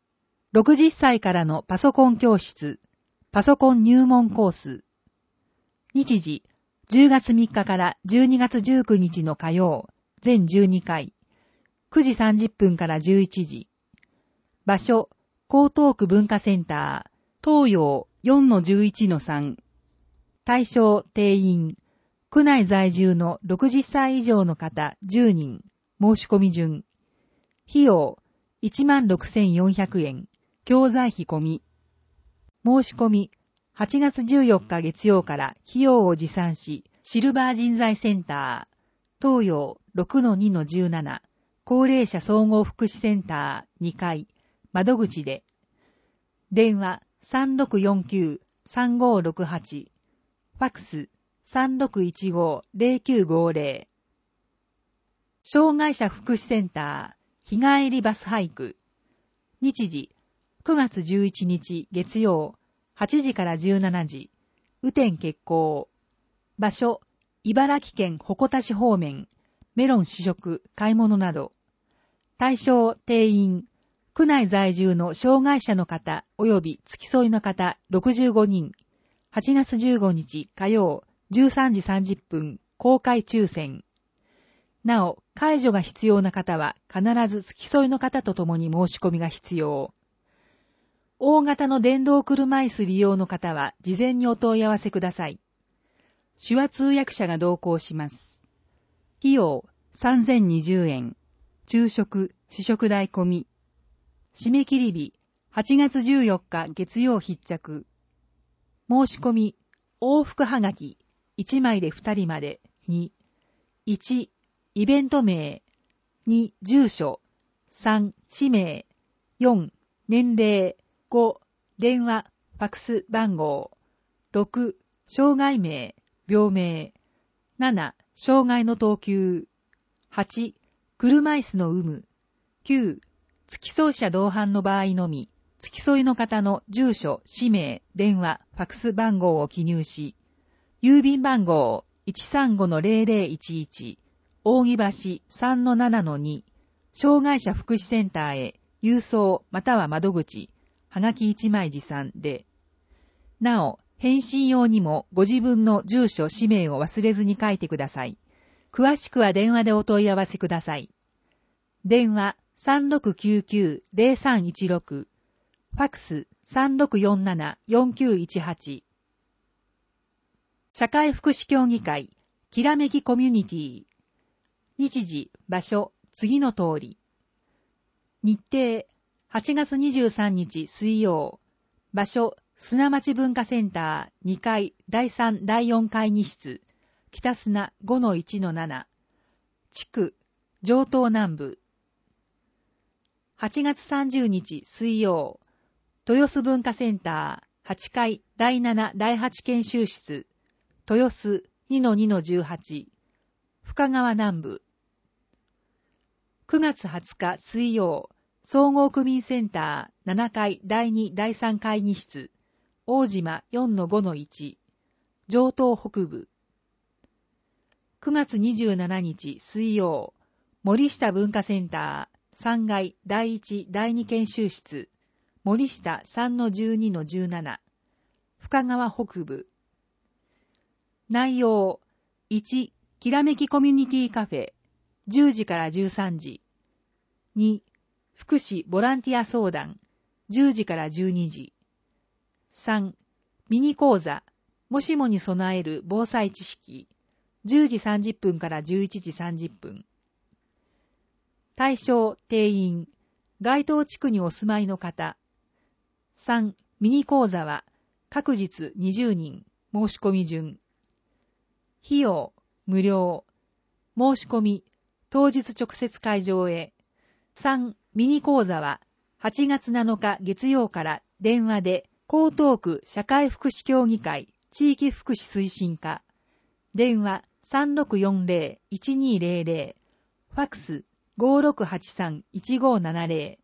ろくじゅっさいからのパソコン教室、パソコン入門コース。日時、じゅうがつみっかからじゅうにがつじゅうくにちの火曜、全じゅうにかい、くじさんじゅっぷんからじゅういちじ。場所、江東区文化センター、東洋 よんのじゅういちのさん。対象定員、区内在住のろくじゅっさい以上の方じゅうにん、申し込み順。費用、いちまんろくせんよんひゃくえん、教材費込み。申し込み、はちがつじゅうよっか月曜から費用を持参し、シルバー人材センター、東洋 ろくのにのじゅうなな、高齢者総合福祉センターにかい、窓口で。電話 さんろくよんきゅうさんごろくはち、ファックス さんろくいちごゼロきゅうごゼロ。障害者福祉センター、日帰りバスハイク。日時、くがつじゅういちにち月曜、はちじからじゅうしちじ、雨天決行。場所、茨城県鉾田市方面、メロン試食、買い物など。対象定員、区内在住の障害者の方及び付き添いの方ろくじゅうごにん、はちがつじゅうごにち火曜じゅうさんじさんじゅっぷん公開抽選。なお、介助が必要な方は必ず付き添いの方と共に申し込みが必要。大型の電動車椅子利用の方は事前にお問い合わせください。手話通訳者が同行します。費用さんぜんにじゅうえん、昼食、試食代込み。締め切り日、はちがつじゅうよっか月曜必着。申し込み、往復はがき、いちまいでふたりまで、に、いち、イベント名、に、住所、さん、氏名、よん、年齢、ご、電話、ファックス番号、ろく、障害名、病名、なな、障害の等級、はち、車椅子の有無、きゅう、付き添い者同伴の場合のみ、付き添いの方の住所、氏名、電話、ファックス番号を記入し、郵便番号 いちさんごのゼロゼロいちいち、扇橋 さんのななのに、障害者福祉センターへ郵送または窓口、はがきいちまい持参で。なお、返信用にもご自分の住所、氏名を忘れずに書いてください。詳しくは電話でお問い合わせください。電話 さんろくきゅうきゅうゼロさんいちろく、ファックス さんろくよんななよんきゅういちはち。社会福祉協議会、きらめきコミュニティ。日時、場所、次の通り。日程、はちがつにじゅうさんにち水曜。場所、砂町文化センターにかいだいさんだいよん会議室。北砂 ごのいちのなな。地区、城東南部。はちがつさんじゅうにち水曜。豊洲文化センターはちかいだいななだいはち研修室。豊洲 にのにのじゅうはち。深川南部。くがつはつか水曜。総合区民センターななかいだいにだいさん会議室。大島 よんのごのいち。城東北部。くがつにじゅうしちにち水曜。森下文化センターさんがいだいいちだいに研修室。森下 さんのじゅうにのじゅうなな。深川北部。内容。いち、きらめきコミュニティカフェ。じゅうじからじゅうさんじ。に、福祉ボランティア相談。じゅうじからじゅうにじ。さん、ミニ講座。もしもに備える防災知識。じゅうじさんじゅっぷんからじゅういちじさんじゅっぷん。対象、定員。該当地区にお住まいの方。さん、ミニ講座は、各日にじゅうにん、申し込み順。費用、無料。申し込み、当日直接会場へ。さん、ミニ講座は、はちがつなのか月曜から電話で、江東区社会福祉協議会地域福祉推進課。電話 さんろくよんゼロいちにゼロゼロ。ファックス ごろくはちさんいちごななゼロ。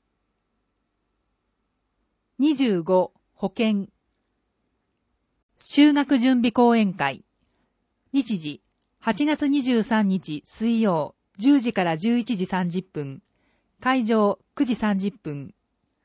にじゅうご、保険。修学準備講演会。日時、はちがつにじゅうさんにち水曜、じゅうじからじゅういちじさんじゅっぷん。会場、くじさんじゅっぷん。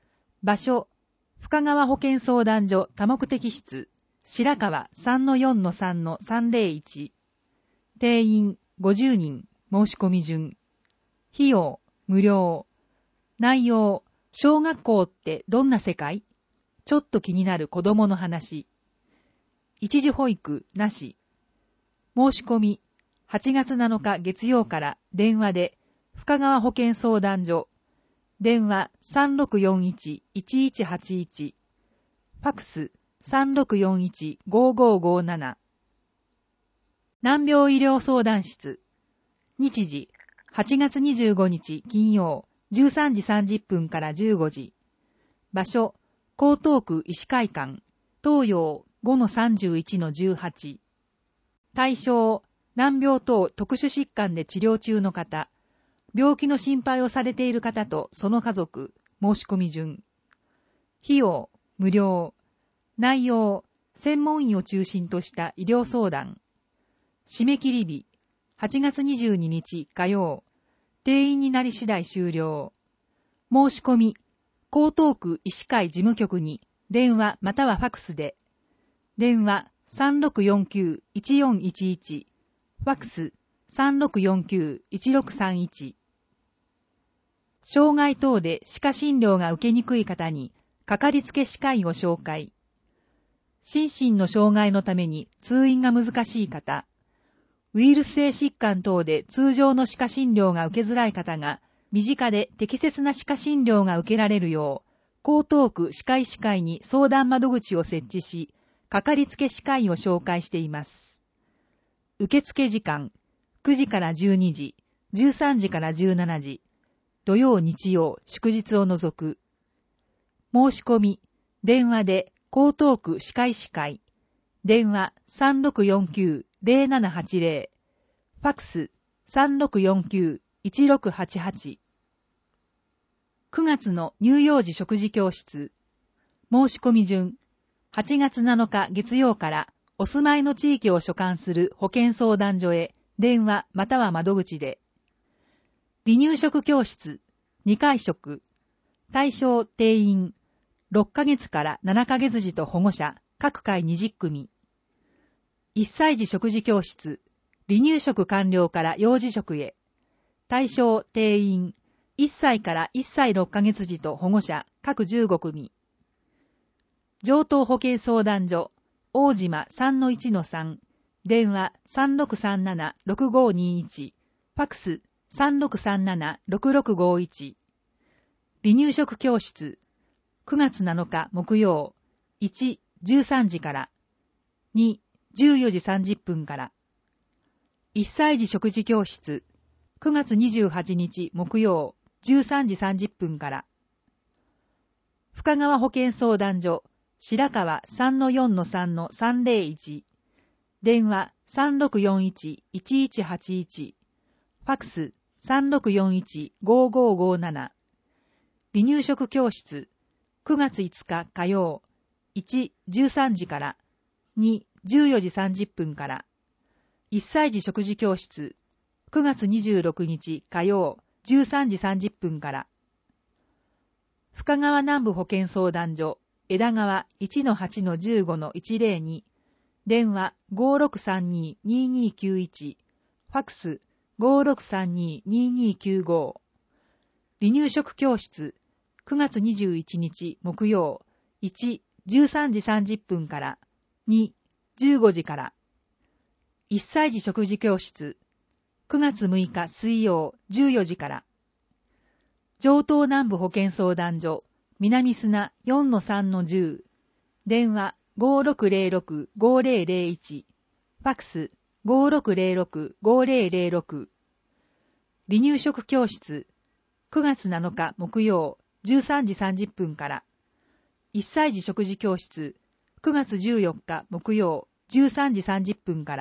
場所、深川保健相談所多目的室、白川 さんのよんのさんのさんぜろいち。定員ごじゅうにん、申し込み順。費用、無料。内容、小学校ってどんな世界？ちょっと気になる子供の話。一時保育なし。申し込み、はちがつなのか月曜から電話で、深川保健相談所。電話 さんろくよんいちいちいちはちいち。ファクス さんろくよんいちごごごなな。難病医療相談室。日時、はちがつにじゅうごにち金曜、じゅうさんじさんじゅっぷんからじゅうごじ。場所、江東区医師会館、東洋 ごのさんじゅういちのじゅうはち。対象、難病等特殊疾患で治療中の方、病気の心配をされている方とその家族、申し込み順。費用、無料。内容、専門医を中心とした医療相談。締め切り日、はちがつにじゅうににち火曜。定員になり次第終了。申し込み、江東区医師会事務局に電話またはファクスで。電話 さんろくよんきゅういちよんいちいち。ファクス さんろくよんきゅういちろくさんいち。障害等で歯科診療が受けにくい方に、かかりつけ歯科医を紹介。心身の障害のために通院が難しい方、ウイルス性疾患等で通常の歯科診療が受けづらい方が、身近で適切な歯科診療が受けられるよう、江東区歯科医師会に相談窓口を設置し、かかりつけ歯科医を紹介しています。受付時間、くじからじゅうにじ、じゅうさんじからじゅうしちじ、土曜日曜祝日を除く。申し込み、電話で江東区歯科医師会、電話 さんろくよんきゅうぜろななはちぜろ、ファクス さんろくよんきゅういちろくはちはち。くがつの乳幼児食事教室。申し込み順。はちがつなのか月曜からお住まいの地域を所管する保健相談所へ電話または窓口で。離乳食教室。にかい食。対象定員。ろっかげつからななかげつ児と保護者、各回にじゅっくみ。いっさい児食事教室。離乳食完了から幼児食へ。対象定員。いっさいからいっさいろっかげつ児と保護者、各じゅうごくみ。上東保健相談所。大島 さんのいちのさん。電話 さんろくさんななろくごにいち。ファクス さんろくさんななろくろくごいち。離乳食教室。くがつなのか木曜。いち、じゅうさんじから。に、じゅうよじさんじゅっぷんから。いっさい児食事教室。くがつにじゅうはちにち木曜。じゅうさんじさんじゅっぷんから。深川保健相談所。白川 さんのよんのさんのさんぜろいち。電話 さんろくよんいちいちいちはちいち。ファクス さんろくよんいちごごごなな。離乳食教室。くがついつか火曜。いち、じゅうさんじから。に、じゅうよじさんじゅっぷんから。いっさい児食事教室。くがつにじゅうろくにち火曜。じゅうさんじさんじゅっぷんから。深川南部保健相談所。枝川 いちのはちのじゅうごのいちぜろに。電話 ごろくさんにににきゅういち。ファクス ごろくさんにににきゅうご。離乳食教室。くがつにじゅういちにち木曜。いち、じゅうさんじさんじゅっぷんから。に、じゅうごじから。いっさい児食事教室。くがつむいか水曜じゅうよじから。上東南部保健相談所。南砂 よんのさんのじゅう。電話 ごろくぜろろくごぜろぜろいち。ファクス ごろくぜろろくごぜろぜろろく。離乳食教室。くがつなのか木曜。じゅうさんじさんじゅっぷんから。いっさい児食事教室。くがつじゅうよっか木曜。じゅうさんじさんじゅっぷんから。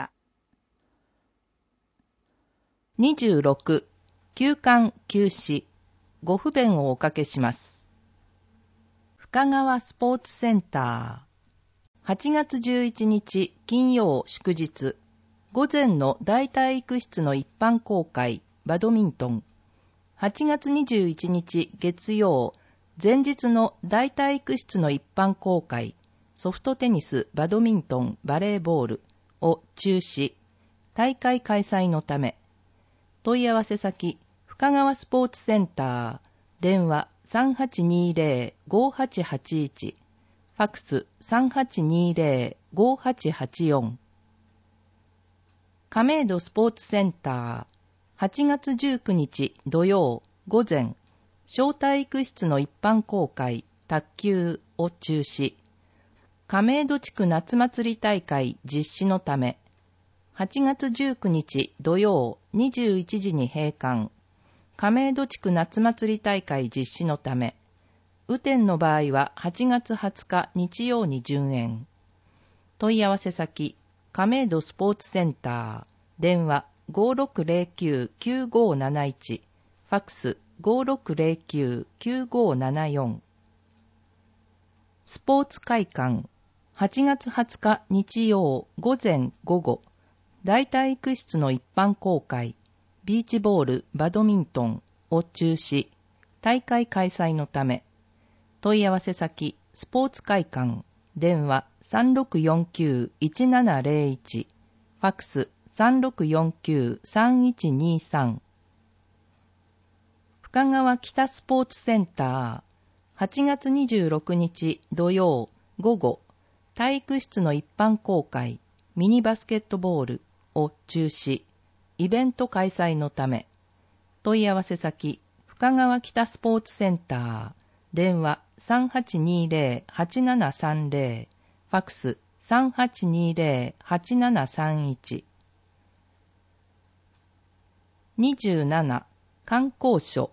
にじゅうろく、休館休止、ご不便をおかけします。深川スポーツセンター。はちがつじゅういちにち金曜祝日、午前の大体育室の一般公開、バドミントン。はちがつにじゅういちにち月曜、 前日の大体育室の一般公開、ソフトテニス、バドミントン、バレーボールを中止、大会開催のため、問い合わせ先、深川スポーツセンター、電話 さんはちにゼロ ごはちはちいち、ファックス さんはちにゼロ ごはちはちよん。亀戸スポーツセンター、はちがつじゅうくにち土曜午前、小体育室の一般公開、卓球を中止、亀戸地区夏祭り大会実施のため、はちがつじゅうくにち土曜にじゅういちじに閉館、亀戸地区夏祭り大会実施のため、雨天の場合ははちがつはつか日曜に順延。問い合わせ先、亀戸スポーツセンター、電話 ごろくゼロきゅう きゅうごなないち、ファックス ごろくゼロきゅう きゅうごななよん。スポーツ会館、はちがつはつか日曜午前午後、大体育室の一般公開、ビーチボール、バドミントンを中止、大会開催のため、問い合わせ先、スポーツ会館、電話 さんろくよんきゅう いちななゼロいち、ファックス さんろくよんきゅう さんいちにさん。深川北スポーツセンター、はちがつにじゅうろくにち土曜午後、体育室の一般公開、ミニバスケットボールを中止、イベント開催のため、問い合わせ先、深川北スポーツセンター、電話 さんはちにゼロ はちななさんゼロ、ファックス さんはちにゼロ はちななさんいち。にじゅうなな、観光所。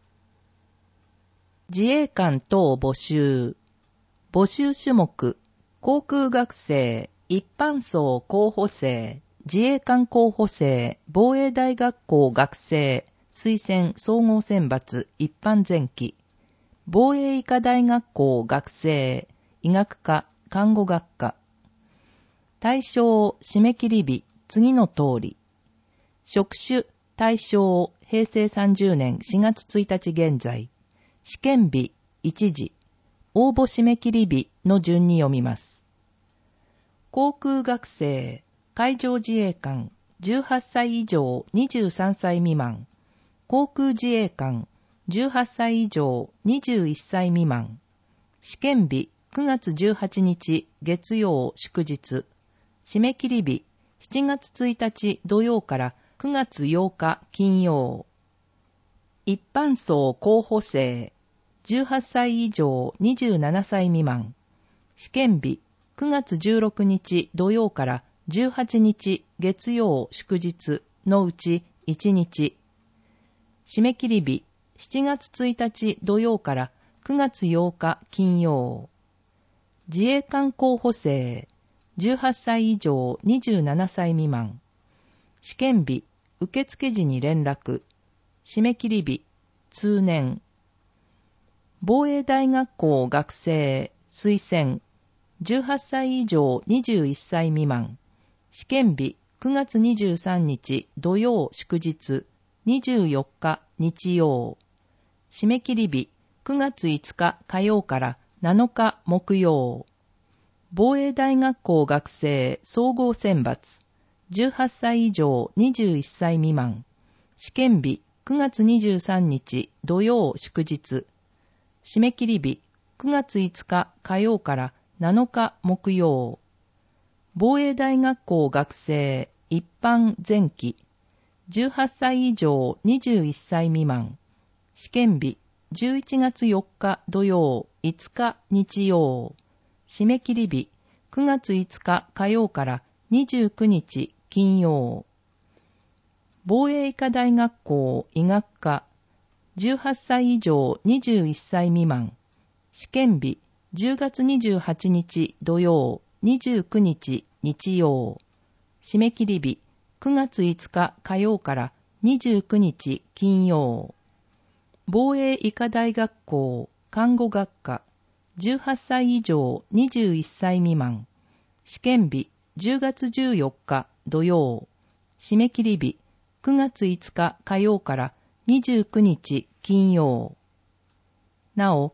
自衛官等募集。募集種目、航空学生、一般層候補生、自衛官候補生、防衛大学校学生、推薦総合選抜一般前期、防衛医科大学校学生、医学科、看護学科。対象、締め切り日、次の通り。職種、対象、へいせいさんじゅうねんしがつついたち現在。試験日、一時。応募締め切り日の順に読みます。航空学生、海上自衛官、じゅうはっさい以上にじゅうさんさい未満。航空自衛官、じゅうはっさい以上にじゅういっさい未満。試験日、くがつじゅうはちにち月曜祝日。締め切り日、しちがつついたち土曜からくがつようか金曜。一般層候補生、じゅうはっさい以上にじゅうななさい未満。試験日、くがつじゅうろくにち土曜からじゅうはちにち月曜祝日のうちいちにち。締め切り日、しちがつついたち土曜からくがつようか金曜。自衛官候補生、じゅうはっさい以上にじゅうななさい未満。試験日、受付時に連絡。締め切り日、通年。防衛大学校学生、推薦。じゅうはっさい以上にじゅういっさい未満。試験日、くがつにじゅうさんにち土曜祝日、にじゅうよっか日曜。締め切り日、くがついつか火曜からなのか木曜。防衛大学校学生総合選抜。じゅうはっさい以上にじゅういっさい未満。試験日、くがつにじゅうさんにち土曜祝日。締め切り日、くがついつか火曜からなのか木曜。防衛大学校学生一般前期。じゅうはっさい以上にじゅういっさい未満。試験日、じゅういちがつよっか土曜、いつか日曜。締め切り日、くがついつか火曜からにじゅうくにち金曜。防衛医科大学校医学科。じゅうはっさい以上にじゅういっさい未満。試験日、じゅうがつにじゅうはちにち土曜、にじゅうくにち日曜。締め切り日、くがついつか火曜からにじゅうくにち金曜。防衛医科大学校看護学科。じゅうはっさい以上にじゅういっさい未満。試験日、じゅうがつじゅうよっか土曜。締め切り日、くがついつか火曜からにじゅうくにち金曜。なお、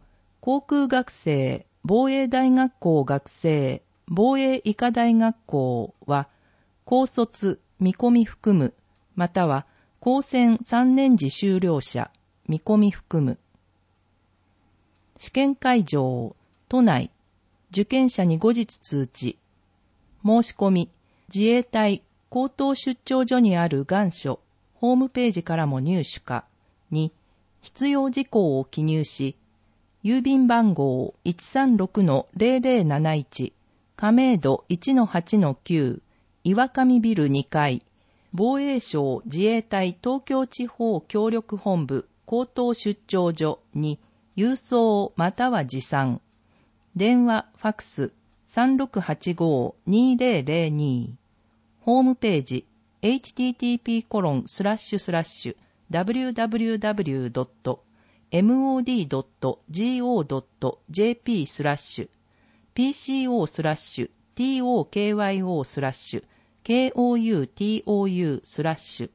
航空学生、防衛大学校学生、防衛医科大学校は、高卒、見込み含む、または高専さんねん次修了者、見込み含む。試験会場、都内、受験者に後日通知。申し込み、自衛隊高等出張所にある願書、ホームページからも入手か。に、必要事項を記入し、郵便番号 いちさんろくのゼロゼロなないち、亀戸 いちのはちのきゅう、岩上ビルにかい、防衛省自衛隊東京地方協力本部高等出張所に郵送または持参。電話、ファックス さんろくはちごにゼロゼロに。ホームページ エイチティーティーピーコロンスラッシュスラッシュダブリューダブリューダブリュードットエムオーディードットジーオードットジェーピースラッシュピーシーオースラッシュティーオーケーワイオースラッシュケーオーユーティーオーユースラッシュ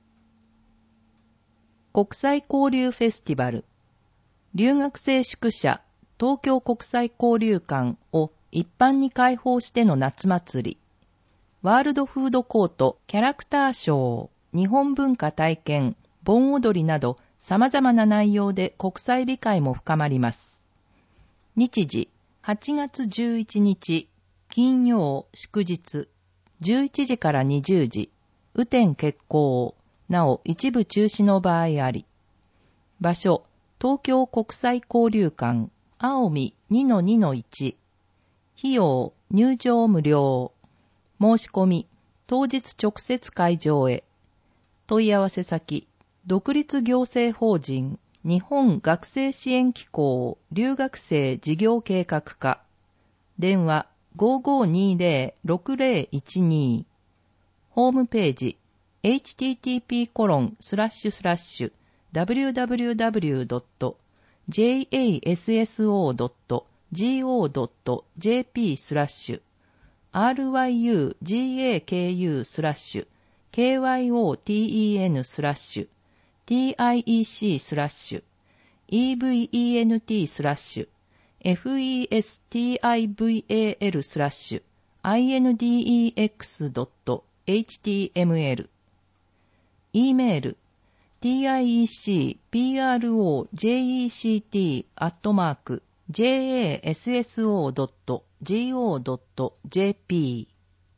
国際交流フェスティバル留学生宿舎東京国際交流館を一般に開放しての夏祭りワールドフードコートキャラクターショー日本文化体験盆踊りなど様々な内容で国際理解も深まります。日時はちがつじゅういちにち金曜祝日じゅういちじからにじゅうじ雨天決行なお一部中止の場合あり場所東京国際交流館青海 にのにのいち 費用入場無料申し込み当日直接会場へ問い合わせ先独立行政法人日本学生支援機構留学生事業計画課電話 ごーごーにーゼロろくゼロいちに ホームページ エイチティーティーピーコロンスラッシュスラッシュダブリューダブリューダブリュードットジェイエーエスエスオードットジーオードットジェーピースラッシュ アールワイユージーエーケーユー スラッシュ ケーワイオーティーイーエヌ スラッシュ ティーアイイーシー スラッシュ イーブイイーエヌティー スラッシュ エフイーエスティーアイブイエーエル スラッシュ アイエヌディーイーエックスドットエイチティーエムエル E メール ティーアイイーシーピーアールオージェイイーシーティー アットマーク ジェイエーエスエスオードットジーオードットジェーピー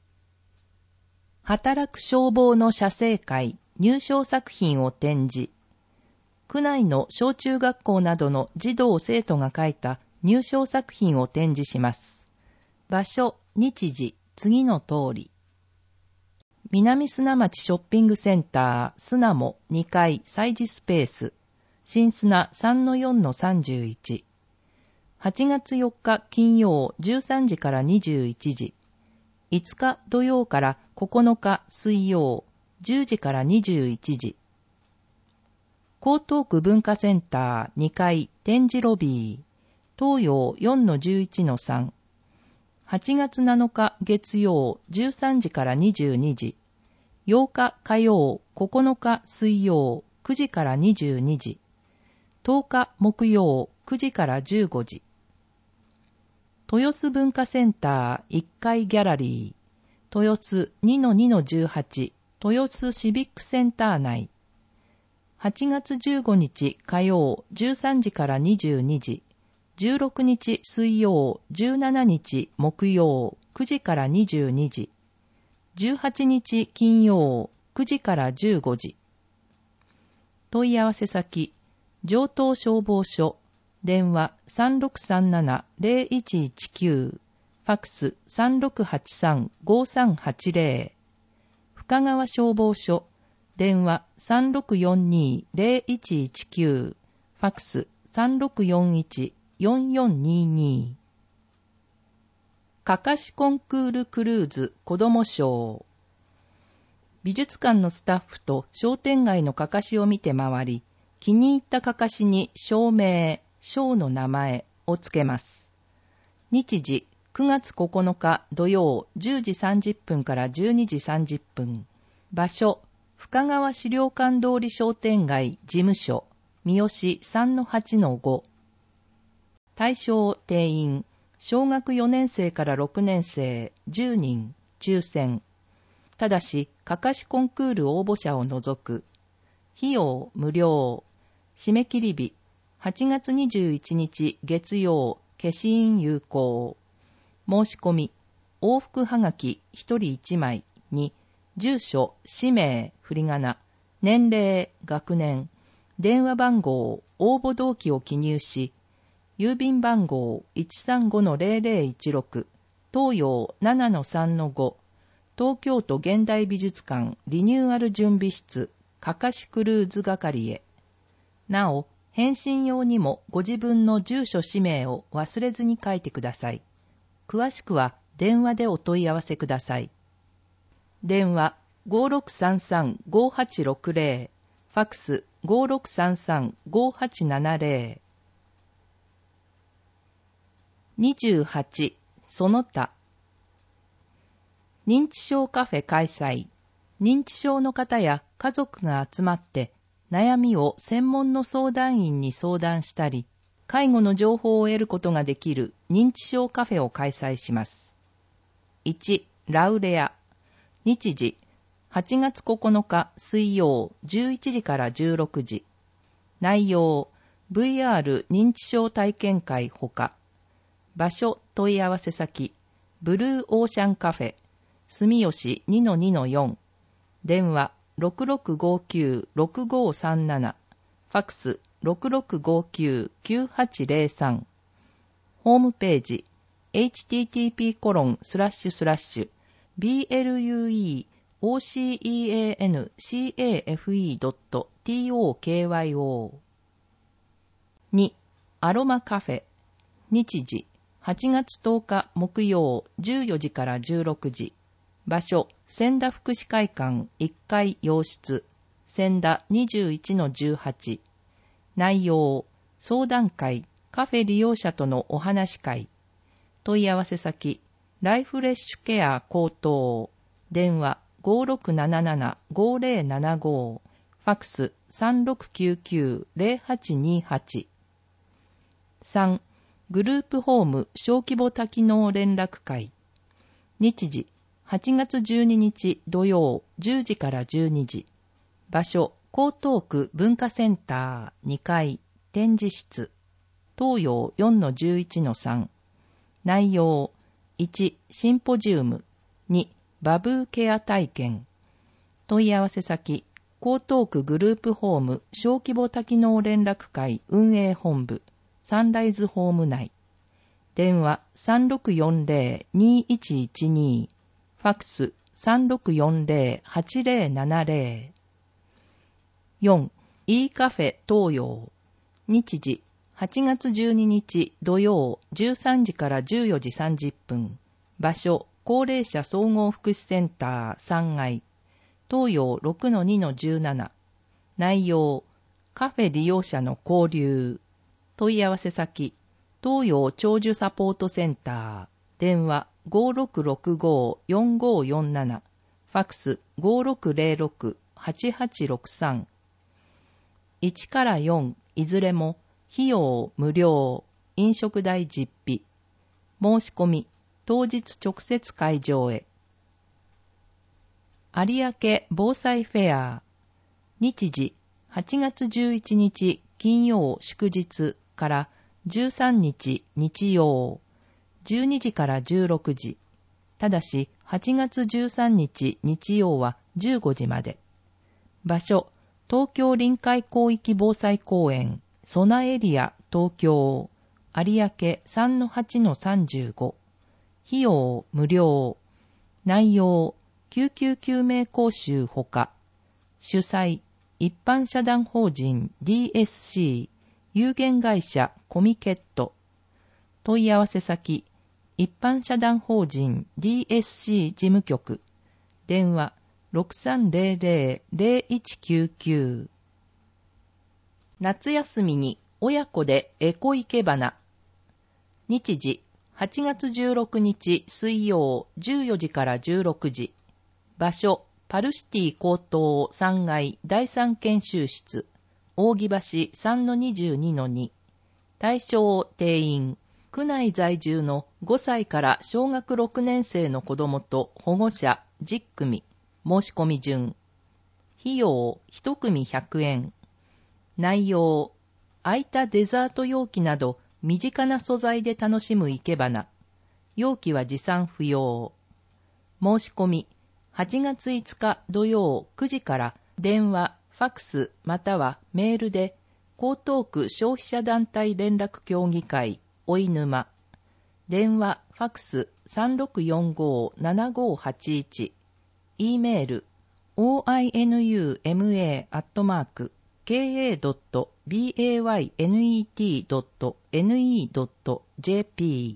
働く消防の写生会入賞作品を展示区内の小中学校などの児童生徒が書いた入賞作品を展示します。場所、日時、次の通り。南砂町ショッピングセンター、砂もにかい催事スペース、新砂 さんのよんのさんじゅういち。はちがつよっか金曜じゅうさんじからにじゅういちじ。いつか土曜からここのか水曜じゅうじからにじゅういちじ。江東区文化センターにかい展示ロビー、東洋 よんのじゅういちのさん。はちがつなのか月曜じゅうさんじからにじゅうにじ。ようか火曜ここのか水曜くじからにじゅうにじ。とおか木曜くじからじゅうごじ。豊洲文化センターいっかいギャラリー、豊洲 にのにのじゅうはち、豊洲シビックセンター内。はちがつじゅうごにち火曜じゅうさんじからにじゅうにじ。じゅうろくにち水曜じゅうしちにち木曜くじからにじゅうにじ。じゅうはちにち金曜くじからじゅうごじ。問い合わせ先城東消防署電話 さんろくさんななゼロいちいちきゅう ファックス さんろくはちさんごさんはちゼロ。深川消防署電話 さんろくよんにゼロいちいちきゅう ファックス さんろくよんいちよんよんにに。かかしコンクールクルーズ子ども賞。美術館のスタッフと商店街のかかしを見て回り、気に入ったかかしに賞名、賞の名前をつけます。日時くがつここのか土曜じゅうじさんじゅっぷんからじゅうにじさんじゅっぷん。場所、深川資料館通り商店街事務所、三好 さんのはちのご。 対象定員、小学よねん生からろくねん生じゅうにん、抽選。ただし、かかしコンクール応募者を除く。費用無料。締め切り日、はちがつにじゅういちにち月曜、消印有効。申し込み、往復はがきひとりいちまいに、住所、氏名、振り仮名、年齢、学年、電話番号、応募動機を記入し、郵便番号 いちさんごのゼロゼロいちろく、東洋 ななのさんのご、東京都現代美術館リニューアル準備室、かかしクルーズ係へ。なお、返信用にもご自分の住所氏名を忘れずに書いてください。詳しくは電話でお問い合わせください。電話 ごろくさんさんごはちろくゼロ、ファックス ごろくさんさんごはちななゼロ。にじゅうはち、その他。認知症カフェ開催。認知症の方や家族が集まって悩みを専門の相談員に相談したり、介護の情報を得ることができる認知症カフェを開催します。いち、ラウレア。日時、はちがつここのか水曜じゅういちじからじゅうろくじ。内容、ブイアール 認知症体験会ほか。場所、問い合わせ先、ブルーオーシャンカフェ、住吉 にのにのよん。電話、ろくろくごきゅうろくごさんなな。ファックス、ろくろくごきゅうきゅうはちゼロさん。ホームページ、エイチティーティーピーコロンスラッシュスラッシュビーエルユーイーオーシーイーエーエヌシーエーエフイードットティーオーケーワイオー。に、アロマカフェ。日時、はちがつとおか木曜じゅうよじからじゅうろくじ。場所、千田福祉会館いっかい洋室、千田 にじゅういちのじゅうはち。内容、相談会、カフェ利用者とのお話会。問い合わせ先、ライフレッシュケア高等。電話、ごろくななななごゼロななご。ファックス、さんろくきゅうきゅうゼロはちにはち。さん、グループホーム小規模多機能連絡会。日時、はちがつじゅうににち土曜じゅうじからじゅうにじ。場所、江東区文化センターにかい展示室。東洋 よんのじゅういちのさん。内容、いち、シンポジウム。に、バブーケア体験。問い合わせ先、江東区グループホーム小規模多機能連絡会運営本部、サンライズホーム内。電話 さんろくよんゼロにいちいちに。ファックス さんろくよんゼロはちゼロななゼロ。よん、e カフェ東洋。日時、はちがつじゅうににち土曜じゅうさんじからじゅうよじさんじゅっぷん。場所、高齢者総合福祉センターさんがい。東洋 ろくのにのじゅうなな。内容、カフェ利用者の交流。問い合わせ先、東洋長寿サポートセンター。電話、ごろくろくごよんごよんなな。ファックス ごろくゼロろくはちはちろくさん。いちからよん、いずれも、費用無料、飲食代実費。申し込み、当日直接会場へ。有明防災フェア。日時、はちがつじゅういちにち金曜祝日からじゅうさんにち日曜、じゅうにじからじゅうろくじ。ただし、はちがつじゅうさんにち日曜はじゅうごじまで。場所、東京臨海広域防災公園、ソナエリア東京、有明 さんのはちのさんじゅうご。費用無料。内容、救急救命講習ほか。主催、一般社団法人 ディーエスシー、有限会社コミケット。問い合わせ先、一般社団法人 ディーエスシー 事務局。電話、ろくさんゼロゼロ ゼロいちきゅうきゅう。夏休みに親子でエコ生け花。日時、はちがつじゅうろくにち水曜じゅうよじからじゅうろくじ。場所、パルシティ高等さんがいだいさん研修室、扇橋 さんのにじゅうにのに。 対象定員、区内在住のごさいから小学ろくねん生の子どもと保護者じゅっくみ、申し込み順。費用いち組ひゃくえん。内容、空いたデザート容器など身近な素材で楽しむ生け花。容器は持参不要。申し込み、はちがついつか土曜くじから電話、ファックスまたはメールで江東区消費者団体連絡協議会おいぬま、電話、ファックス さんろくよんご ななごはちいち、E メール オーアイエヌユーエムエー アットマーク ケーエードットビーエーワイネットドットネットドットジェーピー。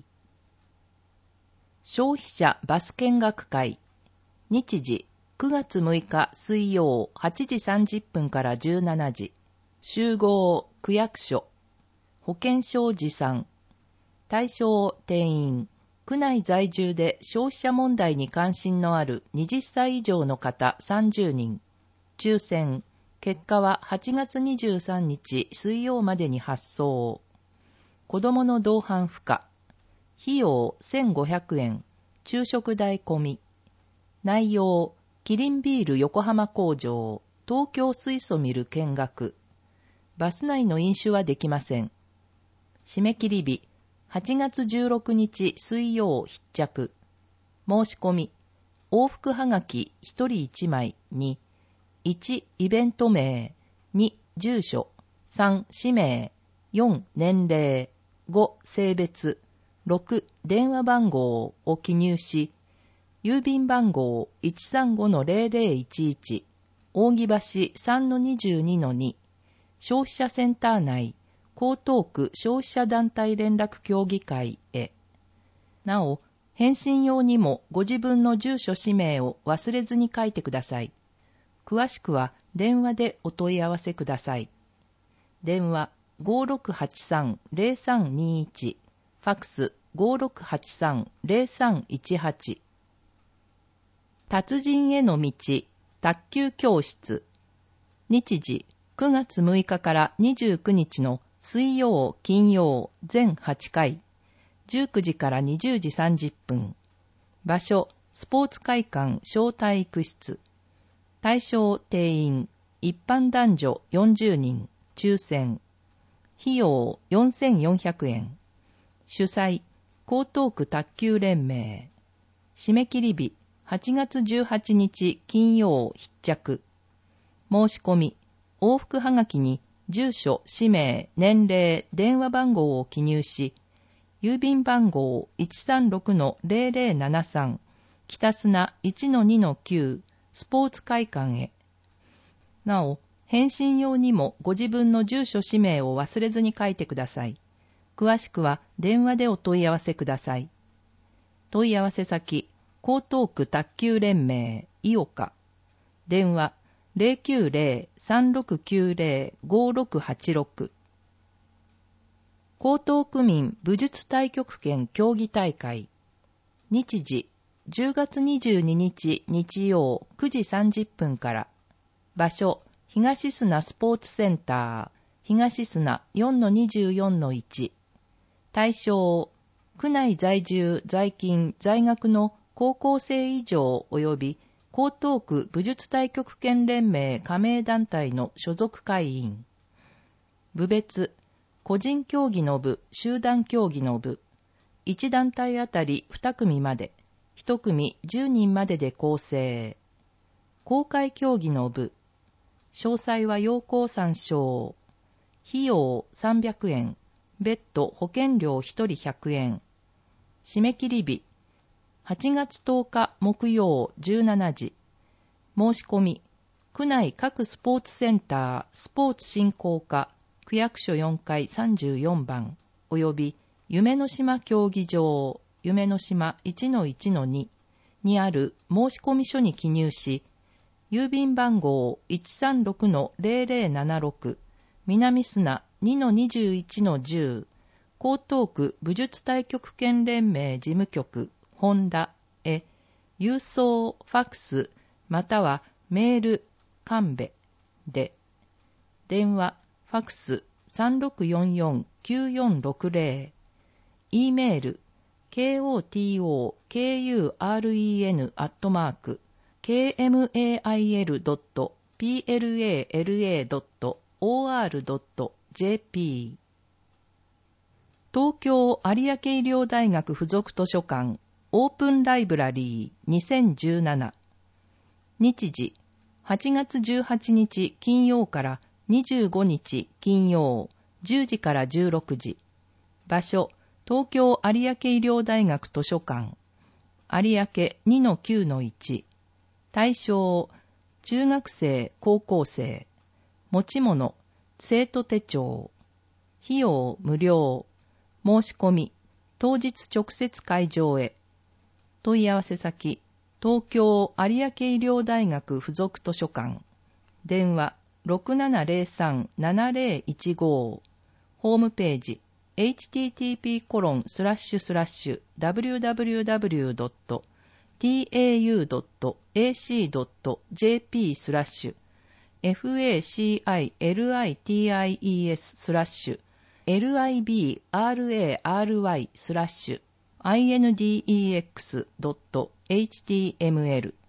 消費者バス見学会。日時くがつむいか水曜はちじさんじゅっぷんからじゅうしちじ。集合区役所。保険証持参。対象定員、区内在住で消費者問題に関心のあるはたち以上の方さんじゅうにん。抽選。結果ははちがつにじゅうさんにち水曜までに発送。子どもの同伴不可。費用せんごひゃくえん。昼食代込み。内容、キリンビール横浜工場、東京水素ミル見学。バス内の飲酒はできません。締め切り日、はちがつじゅうろくにち水曜必着。申し込み、往復はがきひとりいちまいに、いちイベント名、に住所、さん氏名、よん年齢、ご性別、ろく電話番号を記入し、郵便番号 いちさんごのゼロゼロいちいち、扇橋 さんのにじゅうにのに、消費者センター内、江東区消費者団体連絡協議会へ。なお、返信用にもご自分の住所氏名を忘れずに書いてください。詳しくは電話でお問い合わせください。電話 ごろくはちさんゼロさんにいち、ファックス ごろくはちさんゼロさんいちはち。達人への道、卓球教室。日時くがつむいかからにじゅうくにちの水曜、金曜、全はちかい、じゅうくじからにじゅうじさんじゅっぷん。場所、スポーツ会館小体育室。対象定員、一般男女よんじゅうにん、抽選。費用よんせんよんひゃくえん。主催、江東区卓球連盟。締め切り日、はちがつじゅうはちにち金曜必着。申し込み、往復はがきに住所、氏名、年齢、電話番号を記入し、郵便番号 いちさんろくのゼロゼロななさん、北砂 いちのにのきゅう、スポーツ会館へ。なお、返信用にもご自分の住所、氏名を忘れずに書いてください。詳しくは電話でお問い合わせください。問い合わせ先、江東区卓球連盟、井岡。電話、ゼロきゅうゼロ さんろくきゅうゼロ ごろくはちろく。江東区民武術太極拳競技大会。日時、じゅうがつにじゅうににち日曜くじさんじゅっぷんから。場所、東砂スポーツセンター、東砂 よんのにじゅうよんのいち。対象、区内在住、在勤、在学の高校生以上及び江東区武術太極拳連盟加盟団体の所属会員。部別、個人競技の部、集団競技の部、いち団体あたりに組まで、いち組じゅうにんまでで構成。公開競技の部、詳細は要項参照。費用さんびゃくえん、別途保険料ひとりひゃくえん。締め切り日、はちがつとおか木曜じゅうしちじ。申し込み、区内各スポーツセンタースポーツ振興課区役所よんかいさんじゅうよんばんおよび夢の島競技場夢の島 いちのいちのに にある申込書に記入し、郵便番号 いちさんろくのゼロゼロななろく 南砂 にのにじゅういちのじゅう 江東区武術太極拳連盟事務局本田へ郵送ファックスまたはメール神戸で、電話ファックスさんろくよんよんきゅうよんろくゼロ、e メール ケーオーティーオーケーユーアールイーエヌ アットマーク ケーエムエーアイエルドットピーエルエーエルエードットオーアールドットジェーピー。 東京有明医療大学附属図書館オープンライブラリーにせんじゅうなな。日時はちがつじゅうはちにち金曜からにじゅうごにち金曜じゅうじからじゅうろくじ。場所東京有明医療大学図書館有明 にのきゅうのいち。対象中学生高校生。持ち物生徒手帳。費用無料。申し込み当日直接会場へ。問い合わせ先東京有明医療大学附属図書館。電話 ろくななゼロさん ななゼロいちご。ホームページ エイチティーティーピーコロンスラッシュスラッシュダブリューダブリューダブリュードットティーエーユードットエーシードットジェーピースラッシュエフエーシーアイエルアイティーアイイーエススラッシュエルアイビーアールエーアールワイスラッシュアイエヌディーイーエックスドットエイチティーエムエル